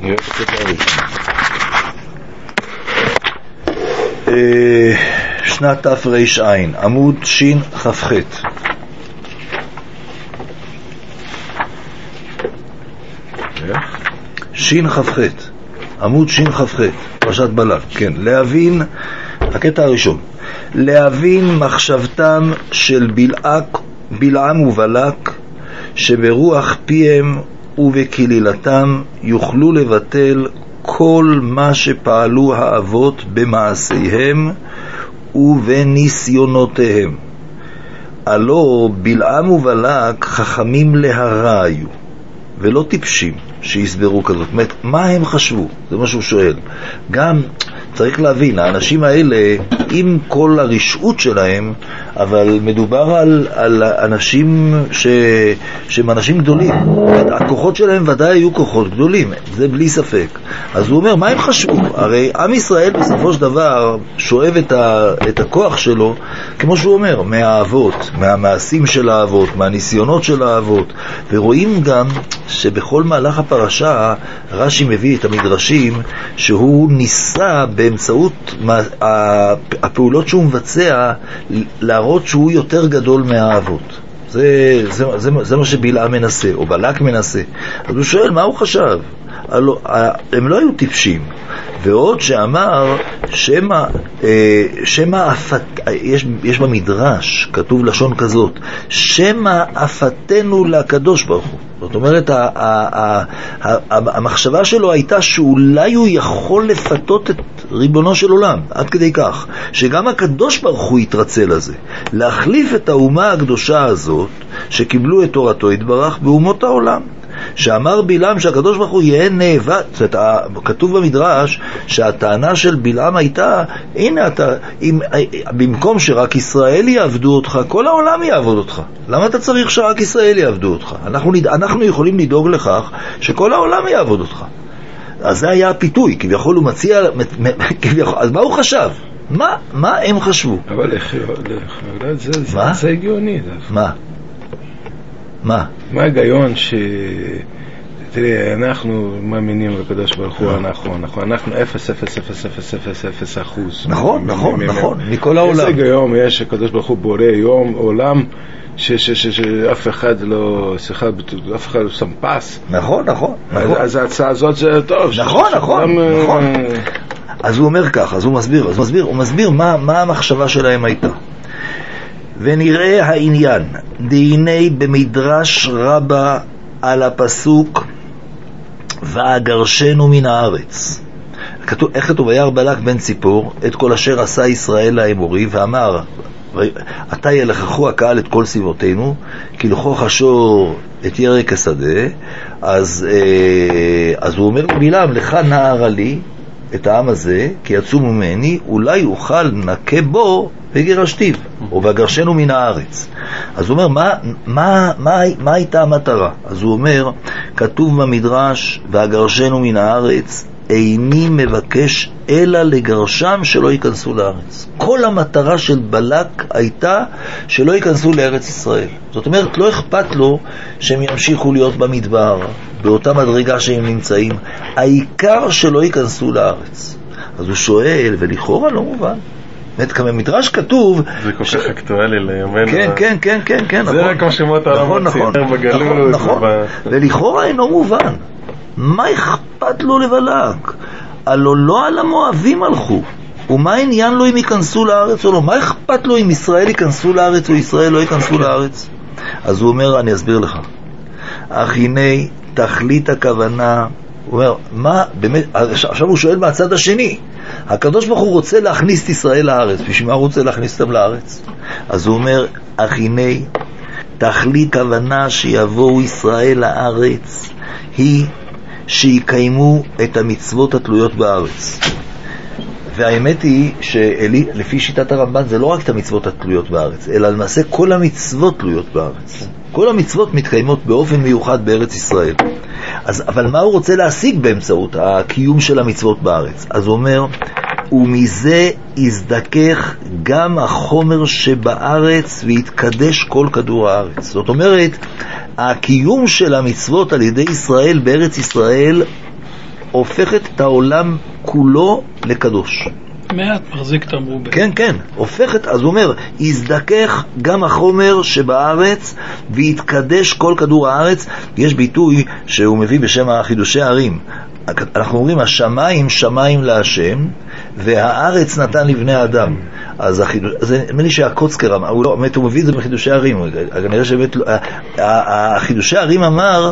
שנת תר"ע, עמוד שכ"ח. שכ"ח, עמוד שכ"ח, פרשת בלק. כן, להבין, הקטע הראשון, להבין מחשבתם של בלעם ובלק, שברוח פיהם ובקלילתם יוכלו לבטל כל מה שפעלו האבות במעשיהם ובניסיונותיהם. הלא בלעם ובלק חכמים להרע היו, ולא טיפשים שיסברו כזאת. מה הם חשבו? זה מה שהוא שואל. גם צריך להבין, האנשים האלה, עם כל הרשעות שלהם, אבל מדובר על אנשים שהם אנשים גדולים. הכוחות שלהם ודאי היו כוחות גדולים, זה בלי ספק. אז הוא אומר, מה הם חשבו? הרי עם ישראל בסופו של דבר שואב את הכוח שלו, כמו שהוא אומר, מהאבות, מהמעשים של האבות, מהניסיונות של האבות. ורואים גם שבכל מהלך הפרשה רש"י מביא את המדרשים שהוא ניסה באמצעות הפעולות שהוא מבצע להראות שהוא יותר גדול מהאבות. זה מה שבלעם מנסה, או בלק מנסה. אז הוא שואל, מה הוא חשב? הם לא היו טיפשים. ועוד שאמר יש במדרש, כתוב לשון כזאת, שמה אפתנו לקדוש ברוך הוא. זאת אומרת, המחשבה שלו הייתה שאולי הוא יכול לפתות את ריבונו של עולם, עד כדי כך, שגם הקדוש ברוך הוא יתרצה לזה, להחליף את האומה הקדושה הזאת, שקיבלו את תורתו יתברך באומות העולם. שאמר בלעם שהקדוש ברוך הוא יהיה נאבד. זאת אומרת, כתוב במדרש שהטענה של בלעם הייתה, הנה במקום שרק ישראל יעבדו אותך, כל העולם יעבוד אותך. למה אתה צריך שרק ישראל יעבדו אותך? אנחנו יכולים לדאוג לכך שכל העולם יעבוד אותך. אז זה היה הפיתוי, כביכול הוא מציע, אז מה הוא חשב? מה הם חשבו? אבל זה הגיוני. מה ההיגיון תראה, אנחנו מאמינים לקדוש ברוך הוא, אנחנו 0.00000%. נכון, מכל העולם. איזה היגיון יש שקדוש ברוך הוא בורא עולם שאף אחד לא שם פס. נכון. אז ההצעה הזאת זה טוב. נכון. אז הוא אומר כך, אז הוא מסביר מה המחשבה שלהם הייתה. ונראה העניין דהיני במדרש רבה על הפסוק ואגרשנו מן הארץ. איך כתוב? וירא בלק בן ציפור את כל אשר עשה ישראל לאמורי, ואמר אתה ילחכו הקהל את כל סביבותינו כי לכו חשור את ירק השדה. אז הוא אומר לבלעם, לך נערה לי את העם הזה כי יצאו ממני, אולי אוכל נקה בו וגירשתיו, או ואגרשנו מן הארץ. אז הוא אומר, מה הייתה המטרה? אז הוא אומר, כתוב במדרש, ואגרשנו מן הארץ, איני מבקש אלא לגרשם שלא ייכנסו לארץ. כל המטרה של בלק הייתה שלא ייכנסו לארץ ישראל. זאת אומרת, לא אכפת לו שהם ימשיכו להיות במדבר, באותה מדרגה שהם נמצאים. העיקר שלא ייכנסו לארץ. אז הוא שואל, ולכאורה לא מובן. במדרש כתוב זה כל כך אקטואלי ליומנו. כן, זה רק כמו שמות העולם בגלות. נכון. ולכאורה אינו מובן. מה אכפת לו לבלק? הלא לא על המואבים הלכו. ומה העניין לו אם ייכנסו לארץ או לא? מה אכפת לו אם ישראל ייכנסו לארץ או ישראל לא ייכנסו לארץ? אז הוא אומר, אני אסביר לך. אך הנה תכלית הכוונה, הוא אומר, מה באמת, עכשיו הוא שואל מהצד השני, הקדוש ברוך הוא רוצה להכניס את ישראל לארץ, בשביל מה הוא רוצה להכניס אותם לארץ? אז הוא אומר, אך הנה תכלית כוונה שיבואו ישראל לארץ היא שיקיימו את המצוות התלויות בארץ. והאמת היא שלפי שיטת הרמב"ן זה לא רק את המצוות התלויות בארץ, אלא למעשה כל המצוות תלויות בארץ. כל המצוות מתקיימות באופן מיוחד בארץ ישראל. אבל מה הוא רוצה להשיג באמצעות הקיום של המצוות בארץ? אז הוא אומר, ומזה יזדכך גם החומר שבארץ ויתקדש כל כדור הארץ. זאת אומרת, הקיום של המצוות על ידי ישראל בארץ ישראל הופכת את העולם כולו לקדוש. מעט מחזיק תמרו ב... כן, כן, הופכת, אז הוא אומר, יזדכך גם החומר שבארץ ויתקדש כל כדור הארץ. יש ביטוי שהוא מביא בשם החידושי הערים. אנחנו אומרים, השמיים שמיים להשם והארץ נתן לבני אדם. אז זה נדמה לי שהקוצקר אמר, הוא מביא את זה בחידושי הערים. כנראה שבאמת החידושי הערים אמר,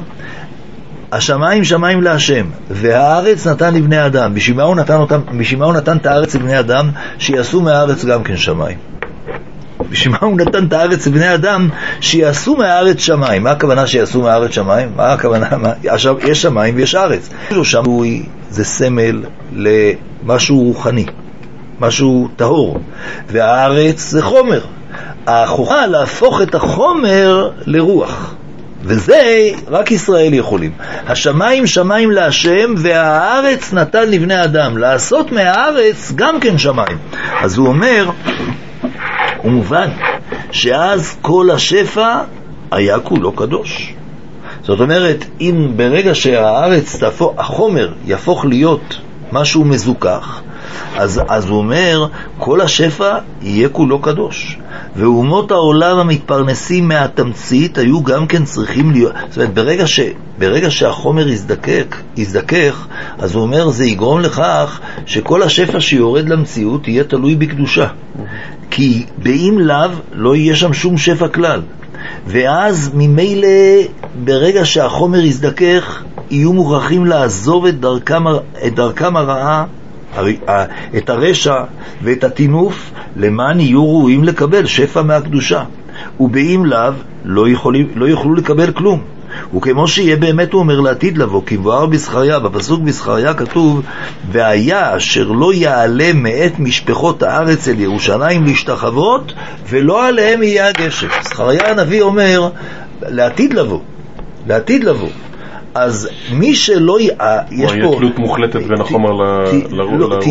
השמיים שמיים להשם והארץ נתן לבני אדם. בשביל מה הוא נתן את הארץ לבני אדם? שיעשו מהארץ גם כן שמיים. בשביל מה הוא נתן את הארץ לבני אדם? שיעשו מהארץ שמיים. מה הכוונה שיעשו מהארץ שמיים? מה הכוונה? יש שמיים ויש ארץ. שמוי זה סמל למשהו רוחני, משהו טהור, והארץ זה חומר. החוכמה להפוך את החומר לרוח, וזה רק ישראל יכולים. השמיים שמיים להשם והארץ נתן לבני אדם. לעשות מהארץ גם כן שמיים. אז הוא אומר, הוא מובן שאז כל השפע היה כולו קדוש. זאת אומרת, אם ברגע שהארץ החומר יהפוך להיות משהו מזוכח, אז הוא אומר, כל השפע יהיה כולו קדוש. ואומות העולם המתפרנסים מהתמצית היו גם כן צריכים להיות, זאת אומרת, ברגע שהחומר יזדכך, אז הוא אומר, זה יגרום לכך שכל השפע שיורד למציאות יהיה תלוי בקדושה. כי באם לאו לא יהיה שם שום שפע כלל. ואז ממילא ברגע שהחומר יזדכך, יהיו מוכרחים לעזוב את דרכם הרעה, את הרשע ואת התינוף, למען יהיו ראויים לקבל שפע מהקדושה. ובאם לאו לא יוכלו לקבל כלום. וכמו שיהיה באמת, הוא אומר, לעתיד לבוא, כי מבואר בזכריה, בפסוק בזכריה כתוב, והיה אשר לא יעלה מאת משפחות הארץ אל ירושלים להשתחוות, ולא עליהם יהיה הגשם. זכריה הנביא אומר, לעתיד לבוא. אז מי שלא יש פה תלות מוחלטת בין החומר לרוח.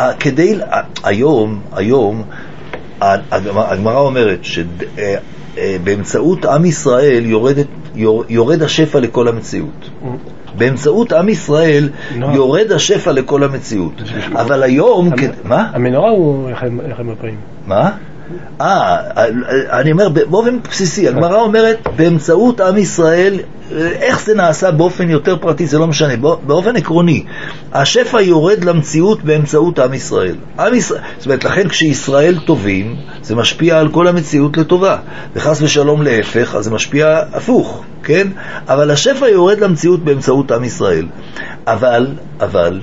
היום הגמרא אומרת שבאמצעות עם ישראל יורד השפע לכל המציאות. באמצעות עם ישראל יורד השפע לכל המציאות. אבל היום מה? המנורה הוא יחם הפעים. מה? אני אומר באופן בסיסי, הגמרא אומרת באמצעות עם ישראל. איך זה נעשה באופן יותר פרטי זה לא משנה, באופן עקרוני השפע יורד למציאות באמצעות עם ישראל. זאת אומרת, לכן כשישראל טובים זה משפיע על כל המציאות לטובה, וחס ושלום להפך אז זה משפיע הפוך, כן? אבל השפע יורד למציאות באמצעות עם ישראל. אבל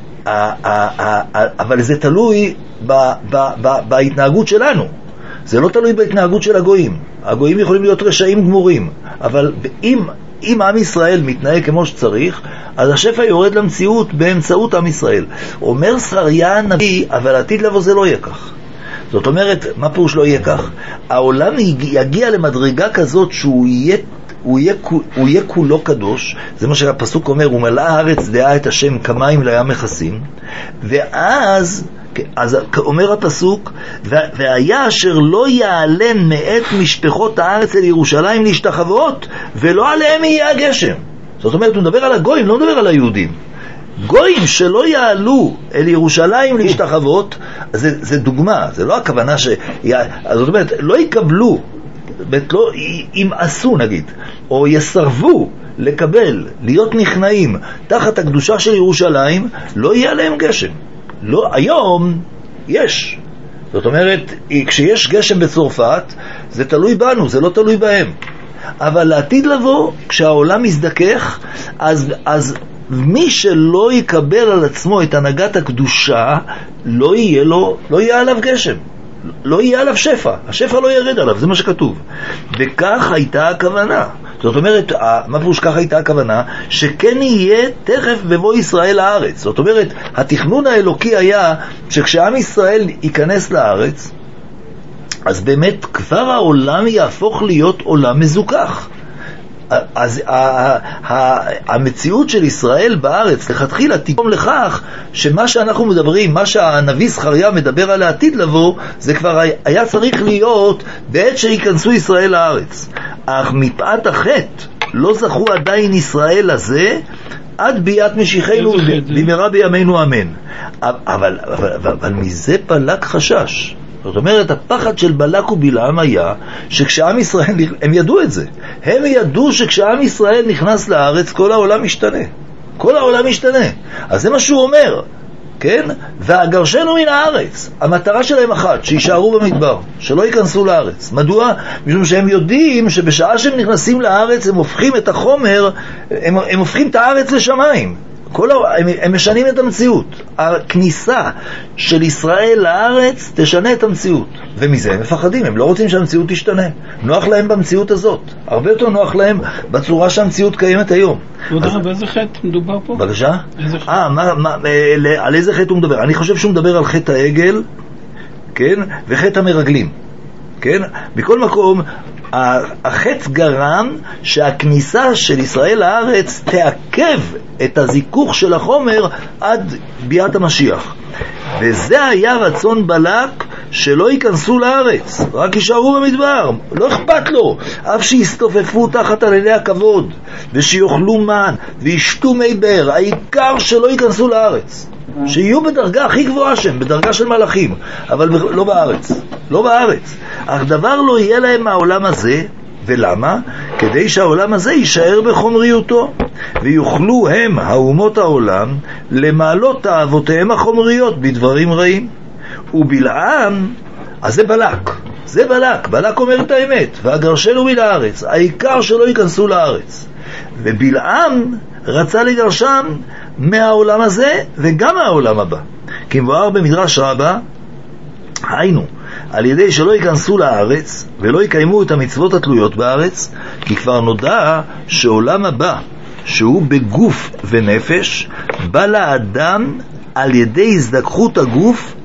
זה תלוי בהתנהגות שלנו, זה לא תלוי בהתנהגות של הגויים. הגויים יכולים להיות רשעים גמורים, אבל אם עם ישראל מתנהג כמו שצריך, אז השפע יורד למציאות באמצעות עם ישראל. אומר זכריה הנביא, אבל עתיד לבוא זה לא יהיה כך. זאת אומרת, מה פירוש לא יהיה כך? העולם יגיע למדרגה כזאת שהוא יהיה כולו קדוש. זה מה שהפסוק אומר, ומלאה הארץ דעה את השם כמים לים מכסים. ואז אומר הפסוק, והיה אשר לא יעלן מאת משפחות הארץ אל ירושלים להשתחוות, ולא עליהם יהיה הגשם. זאת אומרת, הוא מדבר על הגויים, לא מדבר על היהודים. גויים שלא יעלו אל ירושלים להשתחוות, זה דוגמה, זה לא הכוונה זאת אומרת, לא יקבלו, לא ימאסו נגיד, או יסרבו לקבל, להיות נכנעים תחת הקדושה של ירושלים, לא יהיה עליהם גשם. לא, היום יש. זאת אומרת, כשיש גשם בצרפת, זה תלוי בנו, זה לא תלוי בהם. אבל לעתיד לבוא, כשהעולם יזדכך, אז מי שלא יקבל על עצמו את הנהגת הקדושה, לא יהיה עליו גשם. לא יהיה עליו שפע. השפע לא ירד עליו, זה מה שכתוב. וכך הייתה הכוונה. זאת אומרת, מה פירוש כך הייתה הכוונה? שכן יהיה תכף בבוא ישראל לארץ. זאת אומרת, התכנון האלוקי היה שכשעם ישראל ייכנס לארץ, אז באמת כבר העולם יהפוך להיות עולם מזוכח. אז המציאות של ישראל בארץ לכתחילה תגרום לכך שמה שאנחנו מדברים, מה שהנביא זכריה מדבר על העתיד לבוא, זה כבר היה צריך להיות בעת שיכנסו ישראל לארץ. אך מפאת החטא לא זכו עדיין ישראל לזה, עד ביאת משיחנו במהרה בימינו אמן. אבל מזה בלק חשש. זאת אומרת, הפחד של בלק ובלעם היה שכשעם ישראל, הם ידעו את זה, הם ידעו שכשעם ישראל נכנס לארץ כל העולם משתנה, כל העולם משתנה. אז זה מה שהוא אומר, כן? והגרשנו מן הארץ, המטרה שלהם אחת, שישארו במדבר, שלא ייכנסו לארץ. מדוע? משום שהם יודעים שבשעה שהם נכנסים לארץ הם הופכים את החומר, הם הופכים את הארץ לשמיים. הם משנים את המציאות. הכניסה של ישראל לארץ תשנה את המציאות, ומזה הם מפחדים, הם לא רוצים שהמציאות תשתנה. נוח להם במציאות הזאת, הרבה יותר נוח להם בצורה שהמציאות קיימת היום. באיזה חטא מדובר פה? בבקשה? על איזה חטא הוא מדבר? אני חושב שהוא מדבר על חטא העגל, כן? וחטא המרגלים, כן? בכל מקום החטא גרם שהכניסה של ישראל לארץ תעכב את הזיכוך של החומר עד ביאת המשיח, וזה היה רצון בלק, שלא ייכנסו לארץ, רק יישארו במדבר. לא אכפת לו, אף שיסתופפו תחת ענני הכבוד ושיאכלו מן וישתו מי באר, העיקר שלא ייכנסו לארץ, שיהיו בדרגה הכי גבוהה שם, בדרגה של מלאכים, אבל לא בארץ, לא בארץ. אך דבר לא יהיה להם מהעולם הזה. ולמה? כדי שהעולם הזה יישאר בחומריותו, ויוכלו הם, האומות העולם, למעלות תאוותיהם החומריות בדברים רעים. ובלעם, אז זה בלק, זה בלק, בלק אומר את האמת, והגרשנו מן הארץ, העיקר שלא ייכנסו לארץ. ובלעם רצה לגרשם מהעולם הזה וגם מהעולם הבא, כי מבואר במדרש רבה, היינו, על ידי שלא ייכנסו לארץ ולא יקיימו את המצוות התלויות בארץ, כי כבר נודע שעולם הבא, שהוא בגוף ונפש, בא לאדם על ידי הזדככות הגוף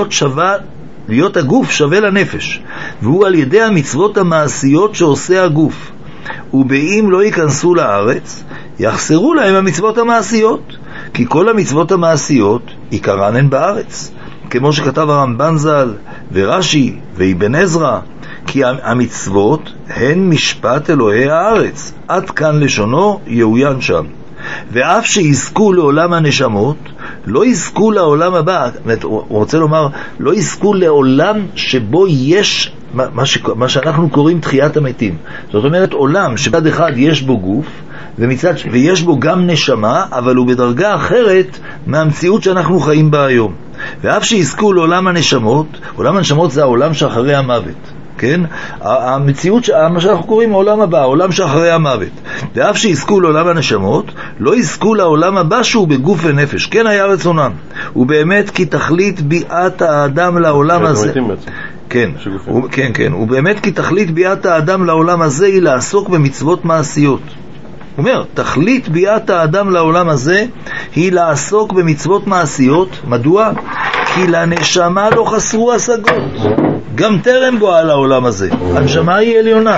להיות הגוף שווה לנפש, והוא על ידי המצוות המעשיות שעושה הגוף. ובאם לא ייכנסו לארץ, יחסרו להם המצוות המעשיות, כי כל המצוות המעשיות עיקרן הן בארץ, כמו שכתב הרמב"ן ז"ל ורש"י ואבן עזרא, כי המצוות הן משפט אלוהי הארץ, עד כאן לשונו יאוין שם. ואף שיזכו לעולם הנשמות, לא יזכו לעולם הבא. הוא רוצה לומר, לא יזכו לעולם שבו יש מה שאנחנו קוראים תחיית המתים. זאת אומרת, עולם שבצד אחד יש בו גוף ויש בו גם נשמה, אבל הוא בדרגה אחרת מהמציאות שאנחנו חיים בה היום. ואף שיזכו לעולם הנשמות, עולם הנשמות זה העולם שאחרי המוות, כן? המציאות, מה שאנחנו קוראים העולם הבא, העולם שאחרי המוות. ואף שיזכו לעולם הנשמות, לא יזכו לעולם הבא שהוא בגוף ונפש. כן היה רצונם. ובאמת כי תכלית ביאת האדם לעולם הזה. כן, כן. ובאמת כי תכלית ביאת האדם לעולם הזה היא לעסוק במצוות מעשיות. הוא אומר, תכלית ביאת האדם לעולם הזה היא לעסוק במצוות מעשיות. מדוע? כי לנשמה לא חסרו השגות, גם טרם בואה לעולם הזה. הנשמה היא עליונה,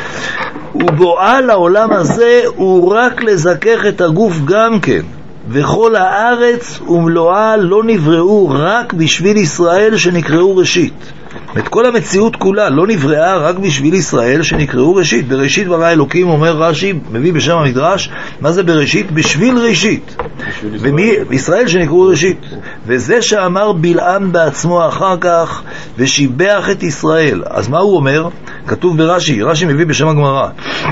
ובואה לעולם הזה הוא רק לזכך את הגוף גם כן. וכל הארץ ומלואה לא נבראו רק בשביל ישראל שנקראו ראשית. את כל המציאות כולה לא נבראה רק בשביל ישראל שנקראו ראשית. בראשית ברא אלוקים, אומר רש"י, מביא בשם המדרש, מה זה בראשית? בשביל ראשית, ישראל שנקראו ראשית. וזה שאמר בלעם בעצמו אחר כך ושיבח את ישראל. אז מה הוא אומר? כתוב ברש"י, רש"י מביא בשם הגמרא,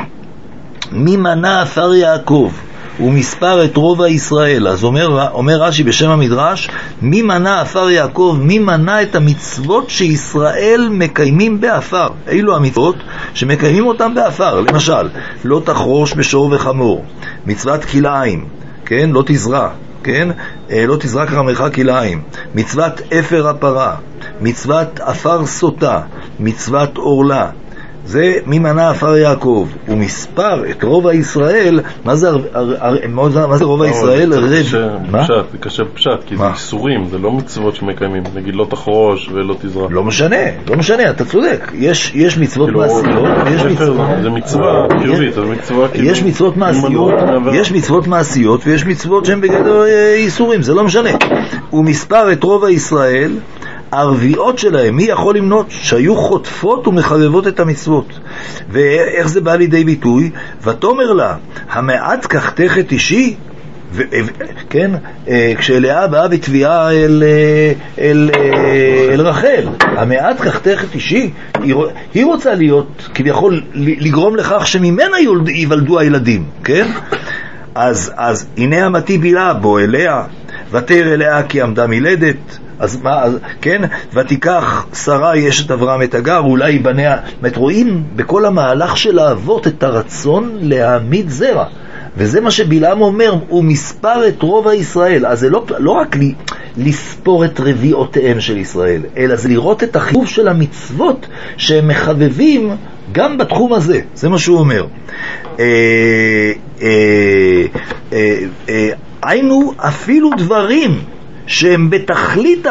מי מנה עפר יעקב ומספר את רוב ישראל. אז אומר רש"י בשם המדרש, מי מנה עפר יעקב, מי מנה את המצוות שישראל מקיימים באפר. אילו המצוות שמקיימים אותם באפר, למשל לא תחרוש בשור וחמור, מצוות כלאיים, כן? לא תזרע, כן? לא תזרע כרמך כלאיים, מצוות אפר הפרה, מצוות אפר סוטה, מצוות אורלה. זה מי מנה עפר יעקב ומספר את רוב הישראל. מה זה רוב הישראל? זה קשה פשט, כי זה איסורים, זה לא מצוות שמקיימים. נגיד לא תחרוש ולא תזרע, לא משנה, אתה צודק. יש מצוות מעשיות, זה מצווה חיובית, יש מצוות מעשיות ויש מצוות שהן בגדר איסורים, זה לא משנה. ומספר את רוב הישראל, הרביעות שלהם, מי יכול למנות? שהיו חוטפות ומחבבות את המצוות. ואיך זה בא לידי ביטוי? ותאמר לה, המעט קחתך את אישי? כן, כשלאה באה בתביעה אל רחל, המעט קחתך את אישי, היא רוצה להיות, כביכול, לגרום לכך שממנה ייוולדו הילדים, כן? אז הנה המתי בילה בו אליה, ותרא אליה כי עמדה מלדת, אז מה, כן? ותיקח שרה אשת אברהם את הגר, אולי בניה, רואים בכל המהלך של האבות את הרצון להעמיד זרע, וזה מה שבלעם אומר, הוא מספר את רוב הישראל. אז זה לא רק לספור את רביעותיהם של ישראל, אלא זה לראות את החיוב של המצוות שהם מחבבים גם בתחום הזה. זה מה שהוא אומר. היינו אפילו דברים שהם בתכלית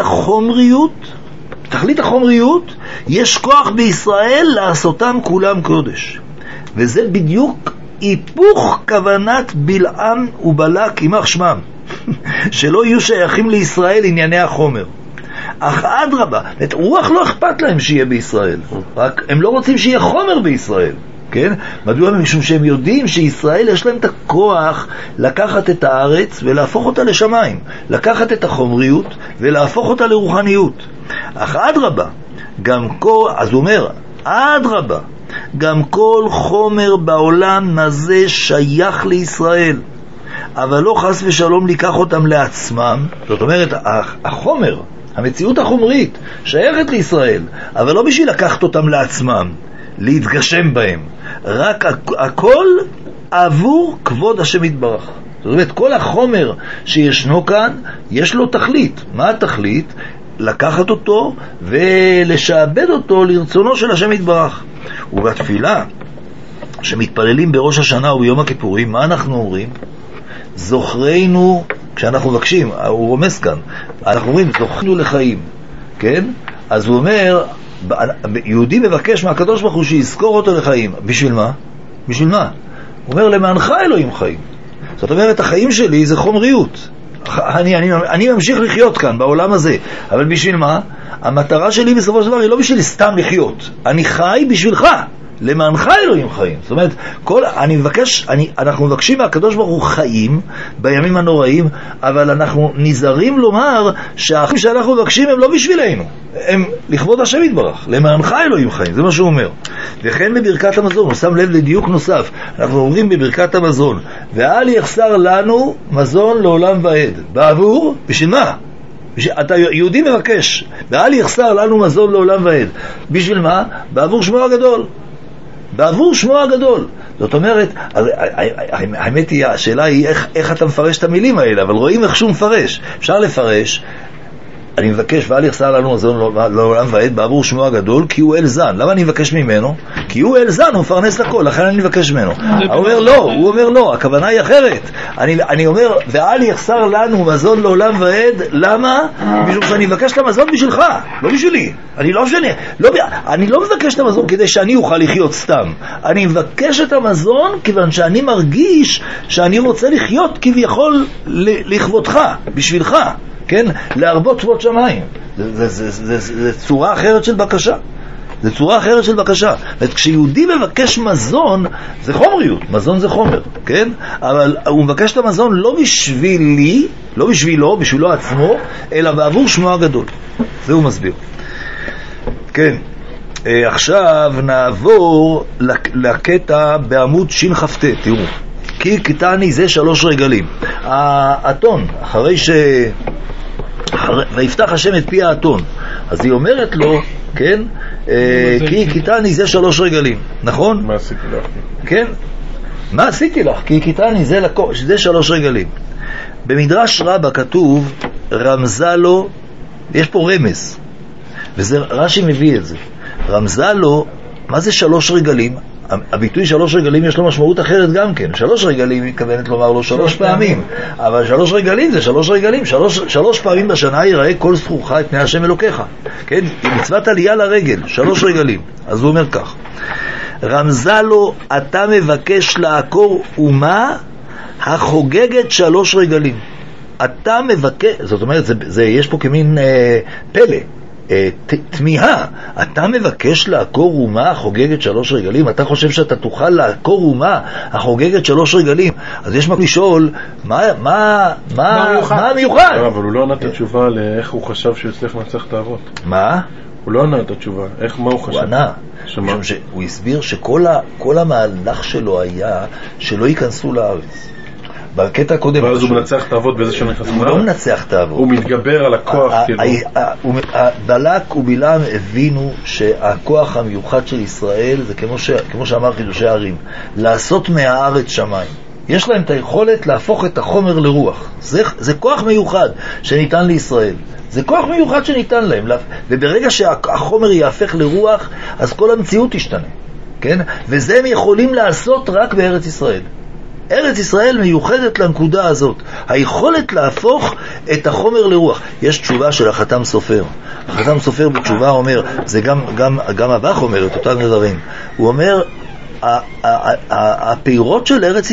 החומריות, יש כוח בישראל לעשותם כולם קודש. וזה בדיוק היפוך כוונת בלעם ובלק יימח שמם, שלא יהיו שייכים לישראל ענייני החומר. אך אדרבה, רוח לא אכפת להם שיהיה בישראל, רק הם לא רוצים שיהיה חומר בישראל, כן? מדוע? משום שהם יודעים שישראל יש להם את הכוח לקחת את הארץ ולהפוך אותה לשמיים, לקחת את החומריות ולהפוך אותה לרוחניות. אך אדרבה, אז הוא אומר, אדרבה, גם כל חומר בעולם הזה שייך לישראל, אבל לא חס ושלום לקח אותם לעצמם. זאת אומרת, החומר, המציאות החומרית שייכת לישראל, אבל לא בשביל לקחת אותם לעצמם, להתגשם בהם, רק הכל עבור כבוד השם יתברך. זאת אומרת, כל החומר שישנו כאן יש לו תכלית. מה התכלית? לקחת אותו ולשעבד אותו לרצונו של השם יתברך. ובתפילה שמתפללים בראש השנה וביום הכיפורים, מה אנחנו אומרים? זוכרנו, כשאנחנו מבקשים, הוא רומז כאן, אנחנו אומרים זוכרנו לחיים, כן? אז הוא אומר, יהודי מבקש מהקדוש ברוך הוא שיזכור אותו לחיים. בשביל מה? בשביל מה? הוא אומר, למענך אלוהים חיים. זאת אומרת, החיים שלי זה חומריות, אני ממשיך לחיות כאן בעולם הזה, אבל בשביל מה? המטרה שלי בסופו של דבר היא לא בשביל סתם לחיות, אני חי בשבילך, למענך אלוהים חיים. זאת אומרת, אנחנו מבקשים מהקדוש ברוך הוא חיים בימים הנוראים, אבל אנחנו נזהרים לומר שהחיים שאנחנו מבקשים הם לא בשבילנו, הם לכבוד השם יתברך, למענך אלוהים חיים. זה מה שהוא אומר. וכן בברכת המזון, הוא שם לב לדיוק נוסף, אנחנו אומרים בברכת המזון, ואל יחסר לנו מזון לעולם ועד. בעבור, בשביל מה? אתה יהודי מבקש, ואל יחסר לנו מזון לעולם ועד. בשביל מה? בעבור שמו הגדול. בעבור שמו הגדול. זאת אומרת, האמת היא, השאלה היא איך אתה מפרש את המילים האלה, אבל רואים איך שהוא מפרש. אפשר לפרש, אני מבקש ואל יחסר לנו מזון לעולם ועד בעבור שמו הגדול, כי הוא אל זן. למה אני מבקש ממנו? כי הוא אל זן, הוא מפרנס לכל, לכן אני מבקש ממנו. הוא אומר לא, הכוונה היא אחרת. אני אומר, ואל יחסר לנו מזון לעולם ועד, למה? משום שאני מבקש את המזון בשבילך, לא בשבילי. אני לא מבקש את המזון כדי שאני אוכל לחיות סתם. אני מבקש את המזון כיוון שאני מרגיש שאני רוצה לחיות כביכול לכבודך, בשבילך. כן? להרבות צבאות שמיים. זה צורה אחרת של בקשה. זה צורה אחרת של בקשה. כשיהודי מבקש מזון, זה חומריות. מזון זה חומר, כן? אבל הוא מבקש את המזון לא בשבילי, לא בשבילו עצמו, אלא בעבור שמו הגדול. זה הוא מסביר. כן. עכשיו נעבור לקטע בעמוד שכ"ט. תראו. כי קטני זה 3 רגלים. האתון, אחרי ויפתח השם את פי האתון, אז היא אומרת לו, כן, כי קיטני זה 3 רגלים, נכון? מה עשיתי לך? כן, מה עשיתי לך? כי קיטני זה 3 רגלים. במדרש רבה כתוב רמזה לו, יש פה רמז, וזה רש"י מביא את זה, רמזה לו, מה זה 3 רגלים? הביטוי 3 רגלים יש לו משמעות אחרת גם כן. 3 רגלים מתכוונת לומר לו 3 פעמים, אבל 3 רגלים זה 3 רגלים, 3 פעמים בשנה יראה כל זכורך את פני השם אלוקיך, כן? מצוות עלייה לרגל, 3 רגלים. אז הוא אומר כך, רמזה לו, אתה מבקש לעקור אומה החוגגת 3 רגלים. אתה מבקש, זאת אומרת, יש פה כמין פלא, תמיהה, אתה מבקש לעקור אומה החוגגת 3 רגלים? אתה חושב שאתה תוכל לעקור אומה החוגגת 3 רגלים? אז יש מה לשאול, מה המיוחד? אבל הוא לא ענה את התשובה לאיך הוא חשב שהוא יצליח לנצח את האבות. מה? הוא לא ענה את התשובה, מה הוא חשב? הוא ענה, הוא הסביר שכל המהלך שלו היה שלא ייכנסו לארץ. בקטע הקודם... ואז הוא מנצח את האבות באיזה שנכנס לארץ? הוא לא מנצח את האבות. הוא מתגבר על הכוח. בלק ובלעם הבינו שהכוח המיוחד של ישראל זה כמו שאמר חידושי הערים, לעשות מהארץ שמיים. יש להם את היכולת להפוך את החומר לרוח. זה כוח מיוחד שניתן לישראל. זה כוח מיוחד שניתן להם. וברגע שהחומר יהפך לרוח, אז כל המציאות תשתנה. כן? וזה הם יכולים לעשות רק בארץ ישראל. ארץ ישראל מיוחדת לנקודה הזאת. היכולת להפוך את החומר לרוח. יש תשובה של החתם סופר. החתם סופר בתשובה אומר, זה גם אבך אומר את אותם דברים. הוא אומר, הפירות של ארץ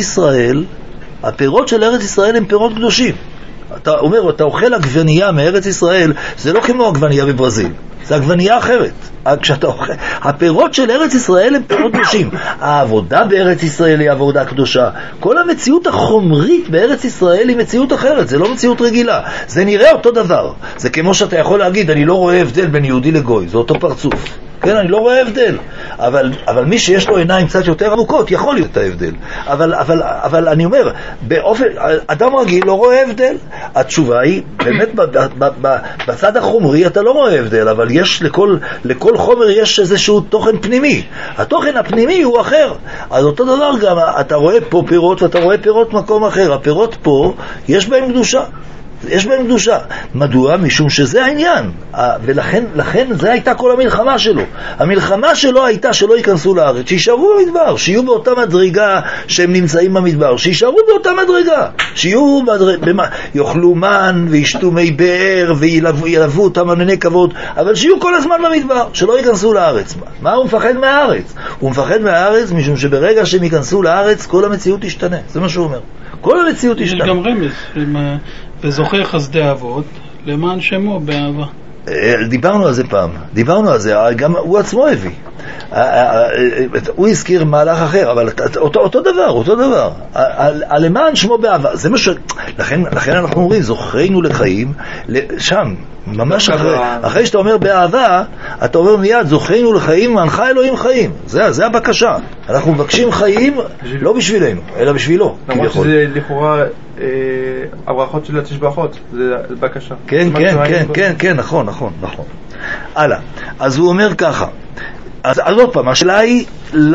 ישראל הם פירות קדושים. אתה אומר, אתה אוכל עגבנייה מארץ ישראל, זה לא כמו עגבנייה בברזיל, זה עגבנייה אחרת. כשאתה אוכל, הפירות של ארץ ישראל הם פירות קדושים. העבודה בארץ ישראל היא עבודה קדושה. כל המציאות החומרית בארץ ישראל היא מציאות אחרת, זה לא מציאות רגילה. זה נראה אותו דבר. זה כמו שאתה יכול להגיד, אני לא רואה הבדל בין יהודי לגוי, זה אותו פרצוף. כן, אני לא רואה הבדל. אבל מי שיש לו עיניים קצת יותר עמוקות יכול להיות את ההבדל. אבל אני אומר, אדם רגיל לא רואה הבדל. התשובה היא, באמת בצד החומרי אתה לא רואה הבדל, אבל יש לכל חומר יש איזשהו תוכן פנימי. התוכן הפנימי הוא אחר. אז אותו דבר גם, אתה רואה פה פירות ואתה רואה פירות מקום אחר. הפירות פה, יש בהם קדושה. יש בהם קדושה. מדוע? משום שזה העניין. ולכן זה הייתה כל המלחמה שלו. המלחמה שלו הייתה שלא ייכנסו לארץ, שישארו במדבר, שיהיו באותה מדרגה שהם נמצאים במדבר, שישארו באותה מדרגה, שיהיו יאכלו מן וישתו מי באר וילבו אותם ענני כבוד, אבל שיהיו כל הזמן במדבר, שלא ייכנסו לארץ. מה הוא מפחד מהארץ? הוא מפחד מהארץ משום שברגע שהם ייכנסו לארץ כל המציאות תשתנה. זה מה שהוא אומר. כל המציאות תשתנה. יש גם רמז וזוכר חסדי אבות למען שמו באהבה. דיברנו על זה פעם, גם הוא עצמו הביא. הוא הזכיר מהלך אחר, אבל אותו דבר. למען שמו באהבה. זה מה לכן אנחנו אומרים, זוכרנו לחיים, שם, ממש אחרי שאתה אומר באהבה, אתה אומר מיד, זוכרנו לחיים, מנחה אלוהים חיים. זה הבקשה. אנחנו מבקשים חיים, לא בשבילנו, אלא בשבילו. למרות שזה לכאורה הברכות של התשבחות, זה בקשה. כן, נכון. הלאה. אז הוא אומר ככה, אז עוד פעם, השאלה היא,